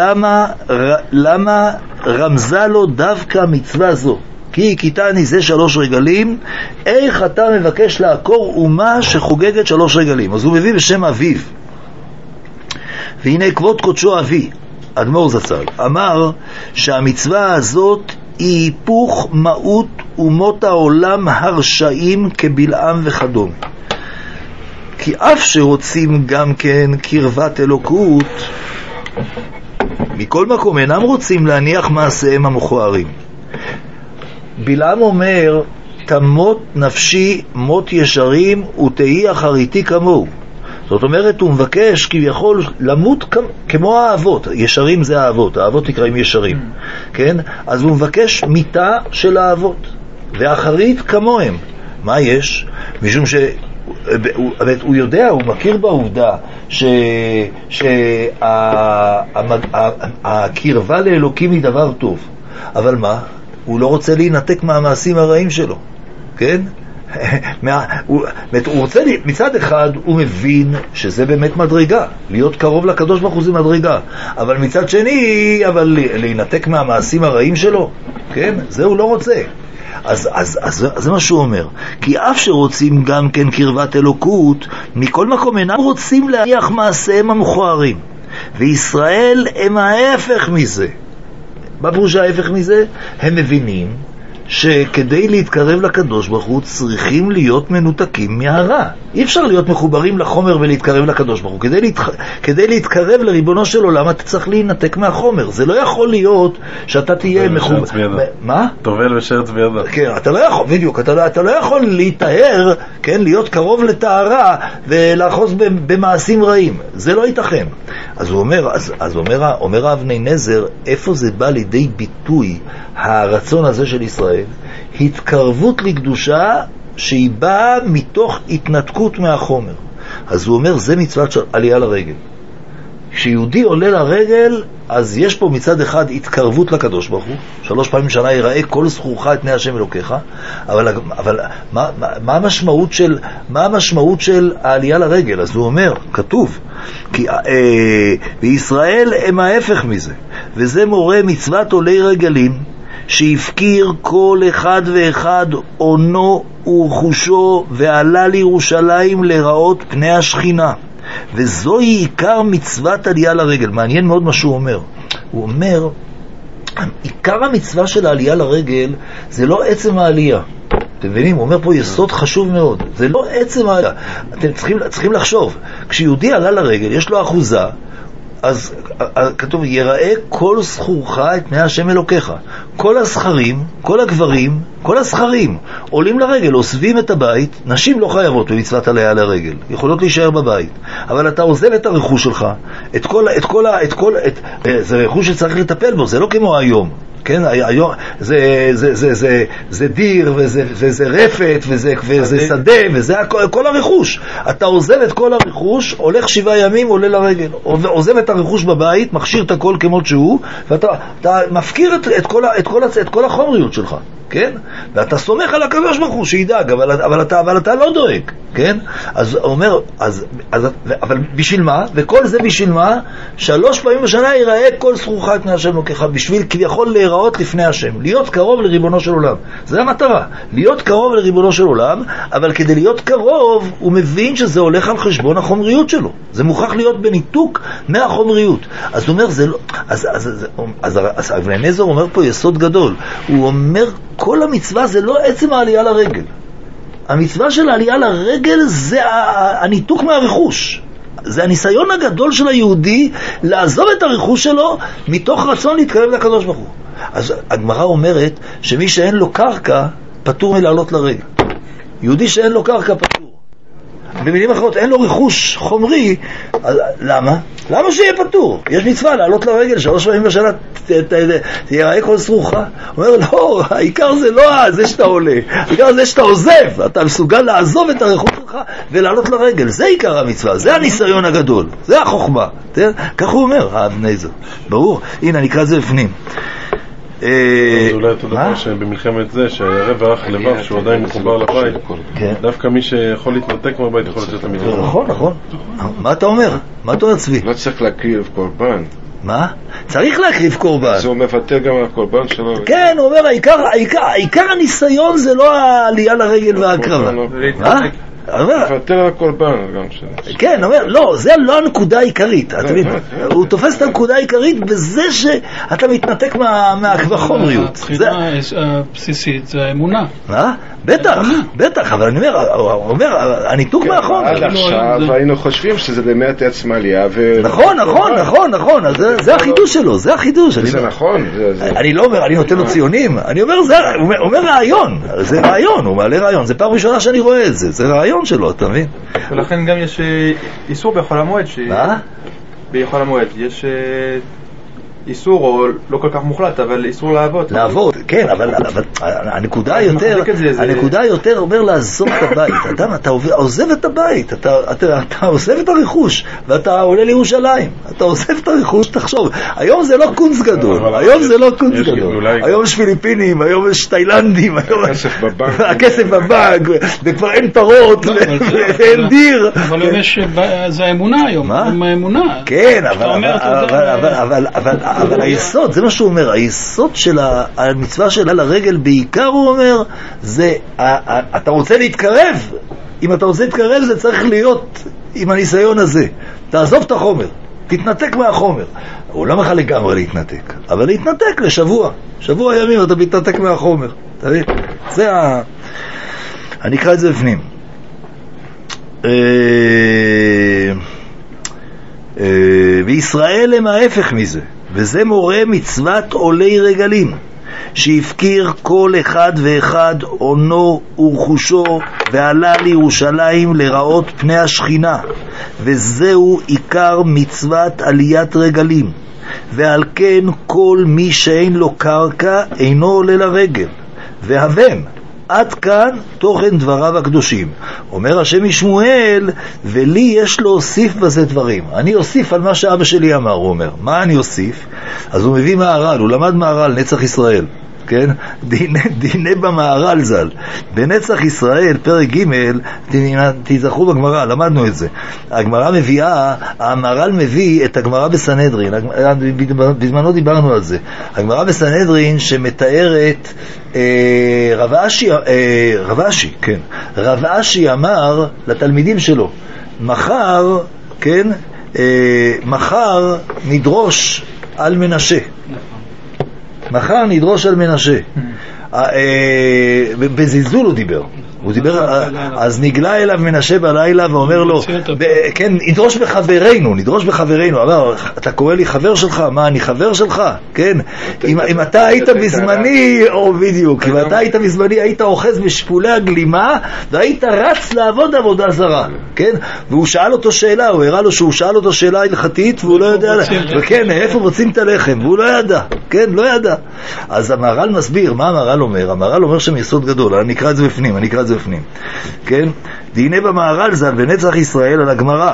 למה רמזה לו דווקא מצווה זו? כי הכיתני זה 3 רגלים, איך אתה מבקש לעקור אומה שחוגגת 3 רגלים? אז הוא מביא בשם אביו. והנה כבוד קודשו אבי, אדמו"ר זצ"ל, אמר שהמצווה הזאת היא היפוך מהות אומות העולם הרשעים כבלעם וכדומה. כי אף שרוצים גם כן קרבת אלוקות, מכל מקום אינם רוצים להניח מעשיהם המכוערים. בלעם אומר, תמות נפשי מות ישרים ותהי אחריתי כמוהו. זאת אומרת, הוא מבקש כביכול למות כמו האבות. ישרים זה האבות, האבות נקראים ישרים. כן? אז הוא מבקש מיתה של האבות, ואחרית כמוהם. מה יש? משום הוא יודע, הוא מכיר בעובדה שהקרבה לאלוקים היא דבר טוב. אבל מה? הוא לא רוצה להינתק מהמעשים הרעים שלו. כן? הוא רוצה, מצד אחד הוא מבין שזה באמת מדרגה, להיות קרוב לקדוש ברוך הוא זה מדרגה, אבל מצד שני, להינתק מהמעשים הרעים שלו, כן? זה הוא לא רוצה. אז זה מה שהוא אומר. כי אף שרוצים גם כן קרבת אלוקות, מכל מקום אינם רוצים להניח מעשיהם המכוערים. וישראל הם ההפך מזה. מה פירוש ההפך מזה? הם מבינים שכדי להתקרב לקדוש ברוך הוא צריכים להיות מנותקים מהרע. אי אפשר להיות מחוברים לחומר ולהתקרב לקדוש ברוך הוא. כדי להתקרב לריבונו של עולם אתה צריך להינתק מהחומר. זה לא יכול להיות שאתה תהיה מחובר. מה? טובל ושרץ בידה. כן, אתה לא יכול, בדיוק, אתה לא יכול להתאר, כן, להיות קרוב לטהרה ולאחוז במעשים רעים. זה לא ייתכן. אז הוא אומר אבני נזר, איפה זה בא לידי ביטוי הרצון הזה של ישראל? התקרבות לקדושה שהיא באה מתוך התנתקות מהחומר. אז הוא אומר, זה מצוות עלייה לרגל. כשיהודי עולה לרגל, אז יש פה מצד אחד התקרבות לקדוש ברוך הוא, 3 פעמים שנה יראה כל זכורך את פני השם אלוקיך, אבל מה המשמעות של העלייה לרגל? אז הוא אומר, כתוב, כי בישראל הם ההפך מזה, וזה מורה מצוות עולי רגלים, שהפקיר כל אחד ואחד עונו ורכושו ועלה לירושלים לראות פני השכינה, וזוהי עיקר מצוות עלייה לרגל. מעניין מאוד מה שהוא אומר. הוא אומר, עיקר המצווה של העלייה לרגל זה לא עצם העלייה. אתם מבינים? הוא אומר פה יסוד חשוב מאוד. זה לא עצם העלייה. אתם צריכים לחשוב, כשיהודי עלה לרגל יש לו אחוזה, אז כתוב, יראה כל זכורך את פני השם אלוקיך. כל הזכרים, כל הגברים, כל הזכרים עולים לרגל, עוזבים את הבית. נשים לא חייבות במצוות עלייה לרגל, יכולות להישאר בבית, אבל אתה עוזב את הרכוש שלך, זה רכוש שצריך לטפל בו, זה לא כמו היום. כן, היום זה דיר וזה רפת וזה שדה וזה כל הרכוש. אתה עוזב את כל הרכוש, הולך 7 ימים, עולה לרגל, עוזב את הרכוש בבית, מכשיר את הכל כמו שהוא, ואתה מפקיר את כל החומריות שלך, כן? ואתה סומך על הקדוש ברוך הוא שידאג, אבל אתה לא דואג, כן? אז הוא אומר, אבל בשביל מה? וכל זה בשביל מה? 3 פעמים בשנה ייראה כל זכורך את פני השם אלוקיך, בשביל כביכול להיראות לפני השם, להיות קרוב לריבונו של עולם. זה המטרה, להיות קרוב לריבונו של עולם, אבל כדי להיות קרוב הוא מבין שזה הולך על חשבון החומריות שלו. זה מוכרח להיות בניתוק מהחומריות. אז הוא אומר, זה לא, אז אבני נזר אומר פה יסוד גדול. הוא אומר, כל המצווה זה לא עצם העלייה לרגל. המצווה של העלייה לרגל זה הניתוק מהרכוש. זה הניסיון הגדול של היהודי לעזוב את הרכוש שלו מתוך רצון להתקרב לקדוש ברוך הוא. אז הגמרא אומרת שמי שאין לו קרקע פטור מלעלות לרגל. יהודי שאין לו קרקע פטור. במילים אחרות, אין לו רכוש חומרי. למה? למה שיהיה פטור? יש מצווה לעלות לרגל 3 פעמים בשנה, תיראה כל זכורך. הוא אומר, לא, העיקר זה לא זה שאתה עולה, העיקר זה שאתה עוזב, אתה מסוגל לעזוב את הרכוש שלך ולעלות לרגל. זה עיקר המצווה, זה הניסיון הגדול, זה החוכמה. כך הוא אומר, אבני נזר. ברור? הנה, נקרא זה בפנים. אז אולי אתה דבר שבמלחמת זה שהערב הלך לבב שהוא עדיין מחובר לבית, דווקא מי שיכול להתנתק מהבית יכול לצאת למדבר. נכון. מה אתה אומר? מה אתה אומר, צבי? לא צריך להקריב קורבן. מה? צריך להקריב קורבן. אז הוא מוותר גם על הקורבן שלו. כן, הוא אומר, העיקר הניסיון זה לא העלייה לרגל והקרבה. מה? מוותר על הקורבן גם שלו. כן, אומר, לא, זה לא הנקודה העיקרית. הוא תופס את הנקודה העיקרית בזה שאתה מתנתק מהחומריות. הבחינה הבסיסית זה האמונה. מה? בטח, אבל אני אומר, הניתוק מהחומר. עד עכשיו היינו חושבים שזה באמת עצם עלייה. נכון, זה החידוש שלו, זה החידוש. זה נכון. אני לא אומר, אני נותן לו ציונים, אני אומר, הוא אומר רעיון, זה רעיון, הוא מעלה רעיון, זה פעם ראשונה שאני רואה את זה, זה רעיון שלו, אתה מבין? ולכן גם יש איסור בחול המועד. מה? בחול המועד יש איסור, או לא כל כך מוחלט, אבל איסור לעבוד. כן, אבל הנקודה יותר אומר לעזוב את הבית. אדם, אתה עוזב את הבית, אתה עוזב את הרכוש, ואתה עולה לירושלים. אתה עוזב את הרכוש, תחשוב. היום זה לא קונץ גדול. היום יש פיליפינים, היום יש תאילנדים, הכסף בבנק, וכבר אין פרות, ואין דיר. אבל זה האמונה היום. האמונה. כן, אבל היסוד, זה מה שהוא אומר, היסוד של המצווה שלה לרגל בעיקר, הוא אומר, זה, אתה רוצה להתקרב, אם אתה רוצה להתקרב זה צריך להיות עם הניסיון הזה, תעזוב את החומר, תתנתק מהחומר. הוא לא מחל לגמרי להתנתק, אבל להתנתק לשבוע, שבוע ימים אתה מתנתק מהחומר. זה אני אקרא את זה בפנים. וישראל הם ההפך מזה, וזה מורה מצוות עולי רגלים, שהפקיר כל אחד ואחד עונו ורכושו ועלה לירושלים לראות פני השכינה, וזהו עיקר מצוות עליית רגלים. ועל כן כל מי שאין לו קרקע אינו עולה לרגל. והבן, עד כאן תוכן דבריו הקדושים. אומר השם משמואל, ולי יש להוסיף בזה דברים. אני אוסיף על מה שאבא שלי אמר, הוא אומר. מה אני אוסיף? אז הוא מביא מהר"ל, הוא למד מהר"ל, נצח ישראל. כן? דיני במהר"ל ז"ל. בנצח ישראל, פרק ג', תזכרו בגמרא, למדנו את זה. הגמרא מביאה, המהר"ל מביא את הגמרא בסנהדרין, בזמנו דיברנו על זה. הגמרא בסנהדרין שמתארת רב אשי, כן. רב אשי אמר לתלמידים שלו, מחר נדרוש על מנשה. מחר נדרוש על מנשה. בזלזול הוא דיבר. אז נגלה אליו מנשה בלילה ואומר לו, כן, נדרוש בחברנו. אמר, אתה קורא לי חבר שלך? מה, אני חבר שלך? כן, אם אתה היית בזמני, או בדיוק, אם אתה היית בזמני, היית אוחז בשפולי הגלימה, והיית רץ לעבוד עבודה זרה, כן? והוא שאל אותו שאלה, הוא הראה לו שהוא שאל אותו שאלה הלכתית, והוא לא יודע, וכן, איפה מוצאים את הלחם? והוא לא ידע, כן, לא ידע. אז המהר"ל מסביר, מה המהר"ל אומר? המהר"ל אומר שם יסוד גדול, אני אקרא את זה בפנים, כן? דיני במהר"ל ז"ל בנצח ישראל על הגמרא.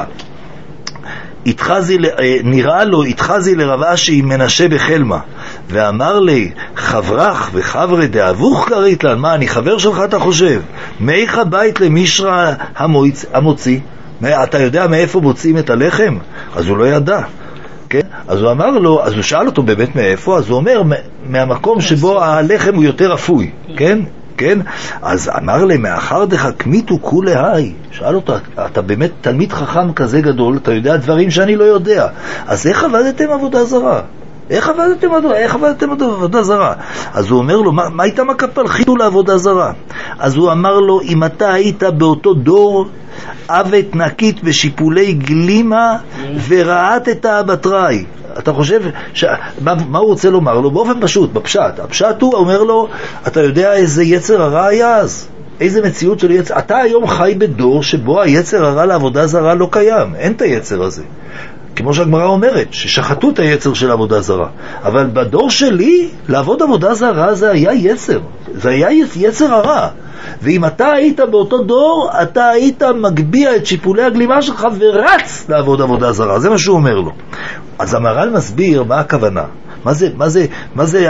נראה לו התחזי לרב אשי מנשה בחלמה, ואמר לי, חברך וחברי דאבוך קרית לן, מה, אני חבר שלך אתה חושב? מאיך הבית למישרא המוציא? אתה יודע מאיפה מוצאים את הלחם? אז הוא לא ידע. כן? אז הוא אמר לו, אז הוא שאל אותו באמת מאיפה, אז הוא אומר, מהמקום שבו הלחם הוא יותר אפוי, כן? כן? אז אמר לי, מאחר דך כמיתו כולי היי. שאל אותו, אתה באמת תלמיד חכם כזה גדול, אתה יודע דברים שאני לא יודע. אז איך עבדתם עבודה זרה? איך עבדתם עבודה זרה? אז הוא אומר לו, מה איתם הקפלחיתו לעבודה זרה? אז הוא אמר לו, אם אתה היית באותו דור, אבת נקית בשיפולי גלימה ורעת את הבטראי. אתה חושב, מה הוא רוצה לומר לו? באופן פשוט, בפשט. הפשט הוא אומר לו, אתה יודע איזה יצר הרע היה אז? איזה מציאות של יצר? אתה היום חי בדור שבו היצר הרע לעבודה זרה לא קיים. אין את היצר הזה. כמו שהגמרא אומרת, ששחטו את היצר של עבודה זרה. אבל בדור שלי, לעבוד עבודה זרה זה היה יצר. זה היה יצר הרע. ואם אתה היית באותו דור, אתה היית מגביע את שיפולי הגלימה שלך ורץ לעבוד עבודה זרה. זה מה שהוא אומר לו. אז המהר"ל מסביר מה הכוונה. מה זה,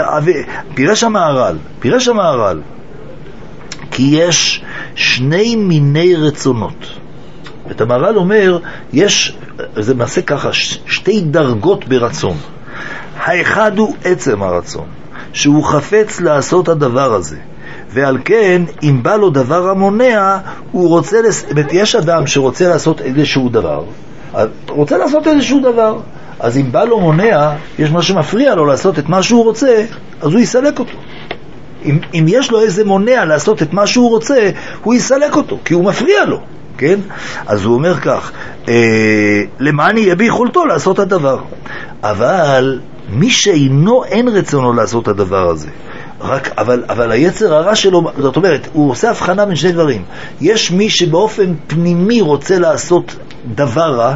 פירש המהר"ל. כי יש שני מיני רצונות. את המהר"ל אומר, זה מעשה ככה, שתי דרגות ברצון. האחד הוא עצם הרצון, שהוא חפץ לעשות הדבר הזה. ועל כן, אם בא לו דבר המונע, הוא רוצה, יש אדם שרוצה לעשות איזשהו דבר, אז אם בא לו מונע, יש מה שמפריע לו לעשות את מה שהוא רוצה, אז הוא יסלק אותו. אם יש לו איזה מונע לעשות את מה שהוא רוצה, הוא יסלק אותו, כי הוא מפריע לו. כן? אז הוא אומר כך, למען יהיה ביכולתו לעשות הדבר. אבל מי שאינו אין רצונו לעשות הדבר הזה, אבל היצר הרע שלו, זאת אומרת, הוא עושה הבחנה בין שני דברים. יש מי שבאופן פנימי רוצה לעשות דבר רע,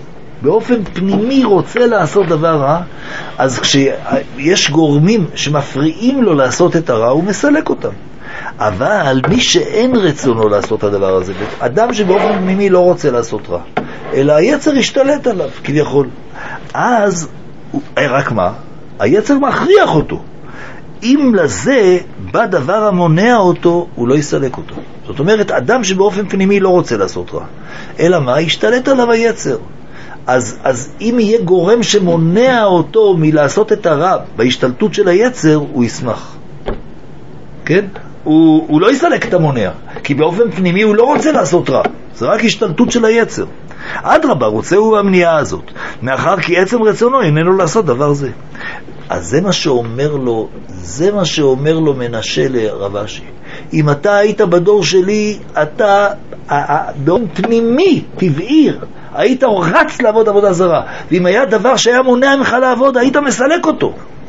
אז כשיש גורמים שמפריעים לו לעשות את הרע, הוא מסלק אותם. אבל מי שאין רצונו לעשות הדבר הזה, אדם שבאופן פנימי לא רוצה לעשות רע, אלא היצר ישתלט עליו כביכול, אז רק מה? היצר מכריח אותו. אם לזה בא דבר המונע אותו, הוא לא יסלק אותו. זאת אומרת, אדם שבאופן פנימי לא רוצה לעשות רע, אלא מה? ישתלט עליו היצר. אז אם יהיה גורם שמונע אותו מלעשות את הרע בהשתלטות של היצר, הוא ישמח. כן? הוא לא יסלק את המונע, כי באופן פנימי הוא לא רוצה לעשות רע, זה רק השתלטות של היצר. אדרבה, רוצה הוא במניעה הזאת, מאחר כי עצם רצונו איננו לעשות דבר זה. אז זה מה שאומר לו מנשה לרב אשי. אם אתה היית בדור שלי, אתה באופן פנימי, טבעי, היית רץ לעבוד עבודה זרה. ואם היה דבר שהיה מונע ממך לעבוד, היית מסלק אותו.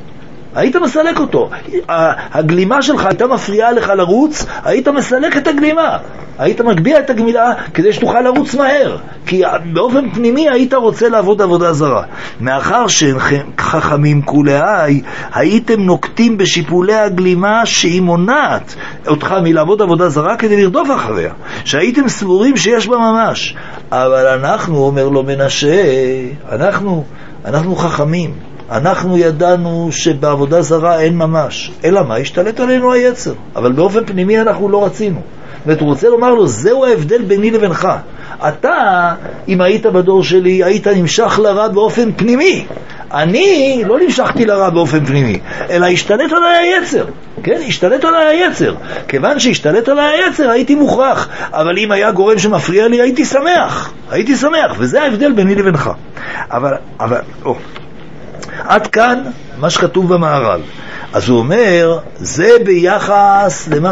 הגלימה שלך הייתה מפריעה לך לרוץ, היית מסלק את הגלימה. היית מגביע את הגמילה כדי שתוכל לרוץ מהר. כי באופן פנימי היית רוצה לעבוד עבודה זרה. מאחר שחכמים כולי, הייתם נוקטים בשיפולי הגלימה שהיא מונעת אותך מלעבוד עבודה זרה כדי לרדוף אחריה. שהייתם סבורים שיש בה ממש. אבל אנחנו, אומר לו מנשה, אנחנו חכמים. אנחנו ידענו שבעבודה זרה אין ממש. אלא מה? השתלט עלינו היצר. אבל באופן פנימי אנחנו לא רצינו. ואתה רוצה לומר לו, זהו ההבדל ביני לבינך. אתה, אם היית בדור שלי, היית נמשך לרע באופן פנימי. אני לא נמשכתי לרע באופן פנימי, אלא השתלט עליי היצר. כן? השתלט עליי היצר. כיוון שהשתלט עליי היצר, הייתי מוכרח. אבל אם היה גורם שמפריע לי, הייתי שמח. וזה ההבדל ביני לבינך. עד כאן מה שכתוב במהר"ל. אז הוא אומר, זה ביחס למה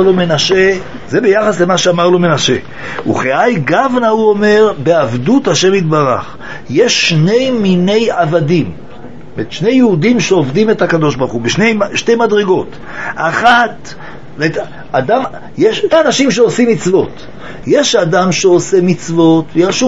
שאמר לו מנשה. וכאי גוונה, הוא אומר, בעבדות השם יתברך. יש שני מיני עבדים, שני יהודים שעובדים את הקדוש ברוך הוא, בשתי מדרגות. אחת, יש אנשים שעושים מצוות. יש אדם שעושה מצוות, שהוא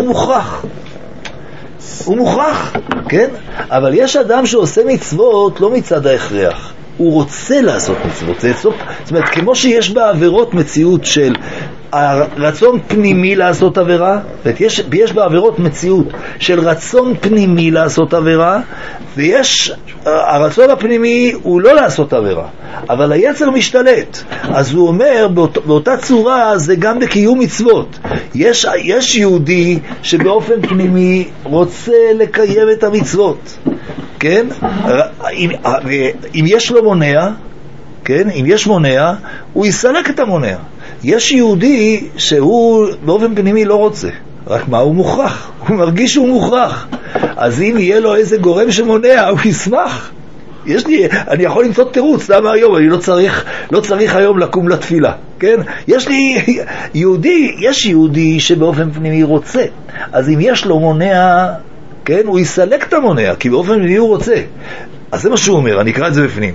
מוכרח, כן? אבל יש אדם שעושה מצוות לא מצד ההכרח. הוא רוצה לעשות מצוות. זאת אומרת, כמו שיש בעבירות מציאות של הרצון פנימי לעשות עבירה, ויש בעבירות מציאות של רצון פנימי לעשות עבירה, ויש הרצון הפנימי הוא לא לעשות עבירה, אבל היצר משתלט. אז הוא אומר, באותה צורה זה גם בקיום מצוות. יש יהודי שבאופן פנימי רוצה לקיים את המצוות, כן? אם יש לו מונע, כן? אם יש מונע, הוא יסלק את המונע. יש יהודי שהוא באופן פנימי לא רוצה, רק מה? הוא מוכרח, הוא מרגיש שהוא מוכרח. אז אם יהיה לו איזה גורם שמונע, הוא ישמח. אני יכול למצוא תירוץ, למה היום? אני לא צריך היום לקום לתפילה, כן? יש יהודי שבאופן פנימי רוצה. אז אם יש לו מונע, כן? הוא יסלק את המונע, כי באופן פנימי הוא רוצה. אז זה מה שהוא אומר, אני אקרא את זה בפנים.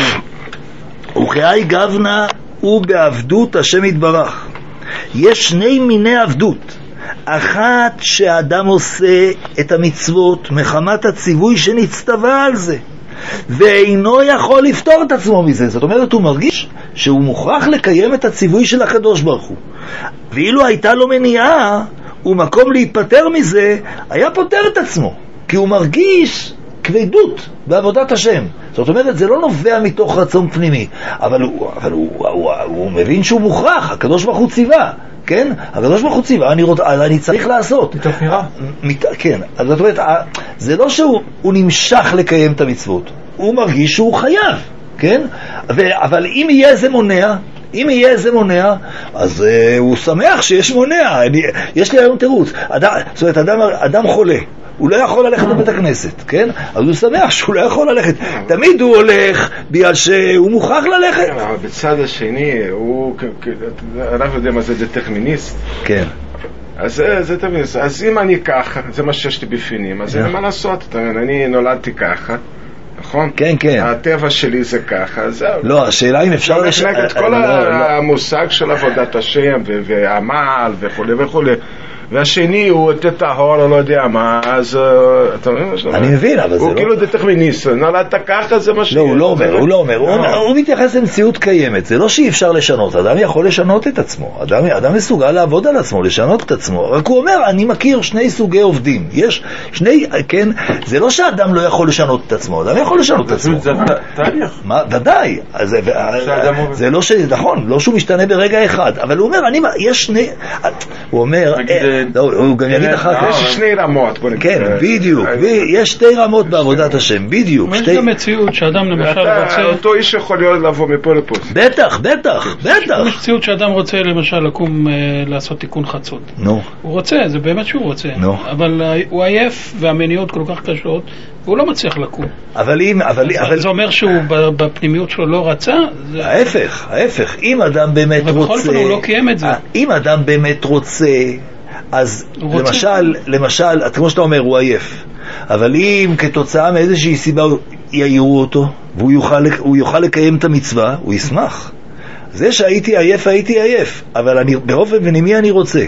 וכאי גוונה הוא בעבדות השם יתברך. יש שני מיני עבדות. אחת שהאדם עושה את המצוות מחמת הציווי שנצטווה על זה, ואינו יכול לפתור את עצמו מזה. זאת אומרת, הוא מרגיש שהוא מוכרח לקיים את הציווי של הקדוש ברוך הוא. ואילו הייתה לו מניעה ומקום להיפטר מזה, היה פותר את עצמו, כי הוא מרגיש כבדות בעבודת השם. זאת אומרת, זה לא נובע מתוך רצון פנימי, אבל הוא מבין שהוא מוכרח, הקדוש ברוך הוא ציווה, כן? הקדוש ברוך הוא ציווה, אני צריך לעשות. מתוך נראה. כן, אז זאת אומרת, זה לא שהוא נמשך לקיים את המצוות, הוא מרגיש שהוא חייב, כן? אבל אם יהיה איזה מונע, אז הוא שמח שיש מונע. יש לי היום תירוץ. זאת אומרת, אדם חולה, הוא לא יכול ללכת לבית הכנסת, כן? אז הוא שמח שהוא לא יכול ללכת. תמיד הוא הולך בגלל שהוא מוכרח ללכת. אבל בצד השני, אנחנו יודעים מה זה דטרמיניסט. כן. אז זה דטרמיניסט. אז אם אני ככה, זה מה שיש לי בפנים, אז אין מה לעשות. אני נולדתי ככה, נכון? כן, כן. הטבע שלי זה ככה, זהו. לא, השאלה אם אפשר... את כל המושג של עבודת השם והעמל וכו' וכו'. והשני הוא טהור, לא יודע מה, אז אתה מבין? אני מבין, אבל זה לא... הוא כאילו דטרמיניסט, נולדת ככה, זה מה שיהיה. לא, הוא לא אומר, הוא מתייחס למציאות קיימת, זה לא שאי אפשר לשנות, אדם יכול לשנות את עצמו, אדם מסוגל לעבוד על עצמו, לשנות את עצמו, רק הוא אומר, אני מכיר שני סוגי עובדים, יש שני, כן, זה לא שאדם לא יכול לשנות את עצמו, אדם יכול לשנות את עצמו. זה תהליך. מה, ודאי, זה לא ש... נכון, לא שהוא משתנה ברגע אחד, אבל הוא אומר, יש שני... הוא אומר... הוא גם יגיד אחר כך. יש שני רמות, בוא נגיד. כן, בדיוק, יש שתי רמות בעבודת השם, בדיוק. יש גם מציאות שאדם למשל רוצה... אותו איש יכול לבוא מפה לפה. בטח. יש מציאות שאדם רוצה למשל לקום לעשות תיקון חצות. הוא רוצה, זה באמת שהוא רוצה. אבל הוא עייף והמניעות כל כך קשות, והוא לא מצליח לקום. זה אומר שהוא בפנימיות שלו לא רצה? ההפך. אם אדם באמת רוצה... ובכל פעם הוא לא קיים את זה. אם אדם באמת רוצה, אז למשל, כמו שאתה אומר, הוא עייף. אבל אם כתוצאה מאיזושהי סיבה יעירו אותו, והוא יוכל לקיים את המצווה, הוא ישמח. זה שהייתי עייף, אבל באופן פנימי אני רוצה.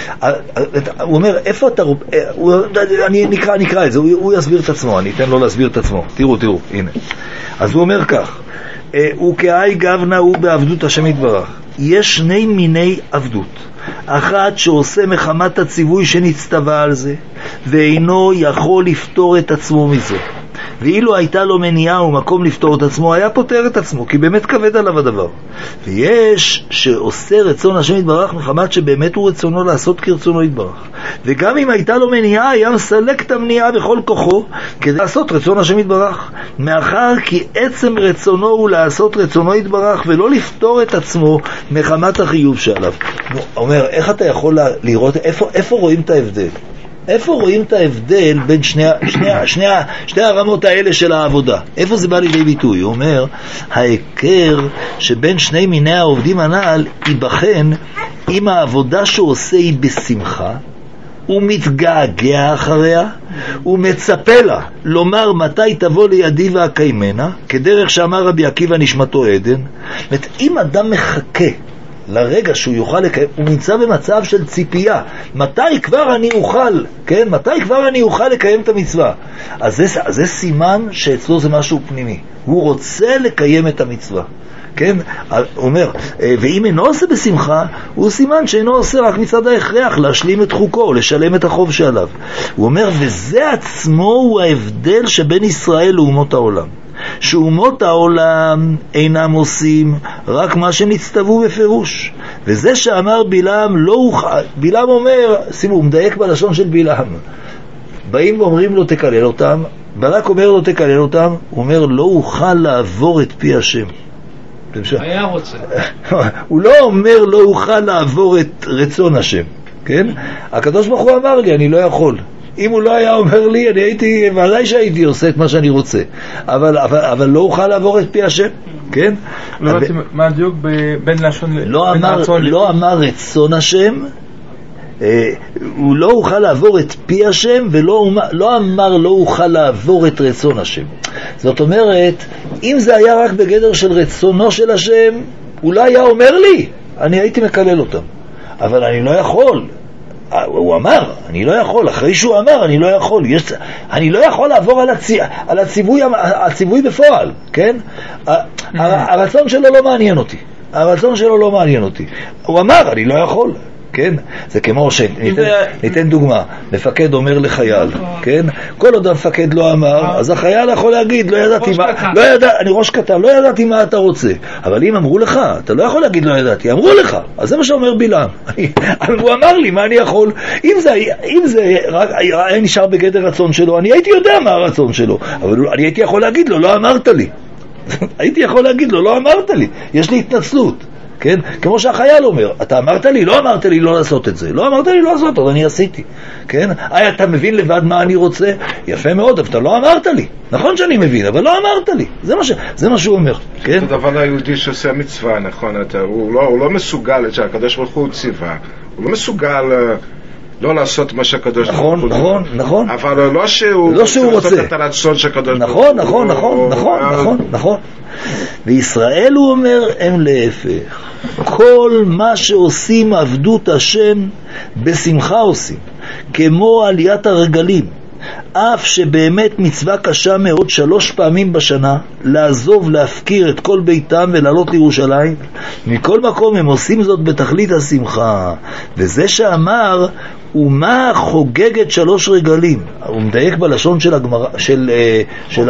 הוא אומר, איפה אתה... אני נקרא את זה, הוא יסביר את עצמו, אני אתן לו להסביר את עצמו. תראו, הנה. אז הוא אומר כך, הוא כאי גבנה הוא בעבדות השם יתברך. יש שני מיני עבדות. אחת שעושה מחמת הציווי שנצטווה על זה, ואינו יכול לפתור את עצמו מזה. ואילו הייתה לו מניעה ומקום לפתור את עצמו, היה פותר את עצמו, כי באמת כבד עליו הדבר. ויש שעושה רצון השם יתברך מחמת שבאמת הוא רצונו לעשות כרצונו יתברך. וגם אם הייתה לו מניעה, היה מסלק את המניעה בכל כוחו כדי לעשות רצון השם יתברך. מאחר כי עצם רצונו הוא לעשות רצונו יתברך, ולא לפתור את עצמו מחמת החיוב שעליו. הוא אומר, איך אתה יכול לראות, איפה רואים את ההבדל? איפה רואים את ההבדל בין שני הרמות האלה של העבודה? איפה זה בא לידי ביטוי? הוא אומר, ההיכר שבין שני מיני העובדים הנ"ל ייבחן אם העבודה שעושה היא בשמחה, הוא מתגעגע אחריה, הוא מצפה לה לומר מתי תבוא לידי והקיימנה, כדרך שאמר רבי עקיבא נשמתו עדן. אם אדם מחכה לרגע שהוא יוכל לקיים, הוא נמצא במצב של ציפייה, מתי כבר אני אוכל, כן? מתי כבר אני אוכל לקיים את המצווה? אז זה סימן שאצלו זה משהו פנימי, הוא רוצה לקיים את המצווה, כן? הוא אומר, ואם אינו עושה בשמחה, הוא סימן שאינו עושה רק מצד ההכרח להשלים את חוקו, לשלם את החוב שעליו. הוא אומר, וזה עצמו הוא ההבדל שבין ישראל לאומות העולם, שאומות העולם אינם עושים רק מה שנצטוו בפירוש. וזה שאמר בלעם לא אוכל, בלעם אומר, שימו, הוא מדייק בלשון של בלעם, באים ואומרים לו תקלל אותם, בלק אומר לו תקלל אותם, הוא אומר לא אוכל לעבור את פי השם. היה רוצה. הוא לא אומר לא אוכל לעבור את רצון השם, כן? הקדוש ברוך הוא אמר לי אני לא יכול. אם הוא לא היה אומר לי, אני הייתי, ודאי שהייתי עושה את מה שאני רוצה. אבל לא אוכל לעבור את פי השם, כן? לא ראיתי מה הדיוק בין לשון... לא אמר רצון השם, הוא לא אוכל לעבור את פי השם, ולא אמר לא אוכל לעבור את רצון השם. זאת אומרת, אם זה היה רק בגדר של רצונו של השם, הוא לא היה אומר לי, אני הייתי מקלל אותם. אבל אני לא יכול. הוא אמר, אני לא יכול, אחרי שהוא אמר, אני לא יכול, אני לא יכול לעבור על הציווי בפועל, כן? הרצון שלו לא מעניין אותי, הוא אמר, אני לא יכול, כן? זה כמו ניתן דוגמה, מפקד אומר לחייל, כן? כל עוד המפקד לא אמר, אז החייל יכול להגיד, אני ראש קטן, לא ידעתי מה אתה רוצה. אבל אם אמרו לך, אתה לא יכול להגיד לא ידעתי, אמרו לך, אז זה מה שאומר בלעם. הוא אמר לי, מה אני יכול? אם זה רק היה נשאר בגדר רצון שלו, אני הייתי יודע מה הרצון שלו, אבל אני הייתי יכול להגיד לו, לא אמרת לי. הייתי יכול להגיד לו, לא אמרת לי, יש לי התנצלות. כן? כמו שהחייל אומר, אתה אמרת לי, לא אמרת לי לא לעשות את זה, לא אמרת לי לא לעשות, אז אני עשיתי, כן? אתה מבין לבד מה אני רוצה? יפה מאוד, אבל אתה לא אמרת לי. נכון שאני מבין, אבל לא אמרת לי. זה מה שהוא אומר, כן? זה דבר היהודי שעושה מצווה, נכון? הוא לא מסוגל, שהקדוש ברוך הוא ציווה, הוא לא מסוגל לא לעשות מה שהקדוש ברוך הוא ציווה. נכון. אבל לא שהוא רוצה את הרצון שהקדוש ברוך הוא. נכון. וישראל הוא אומר הם להפך, כל מה שעושים עבדות השם בשמחה עושים, כמו עליית הרגלים, אף שבאמת מצווה קשה מאוד 3 פעמים בשנה לעזוב, להפקיר את כל ביתם ולעלות לירושלים, מכל מקום הם עושים זאת בתכלית השמחה. וזה שאמר ומה חוגגת 3 רגלים? הוא מדייק בלשון של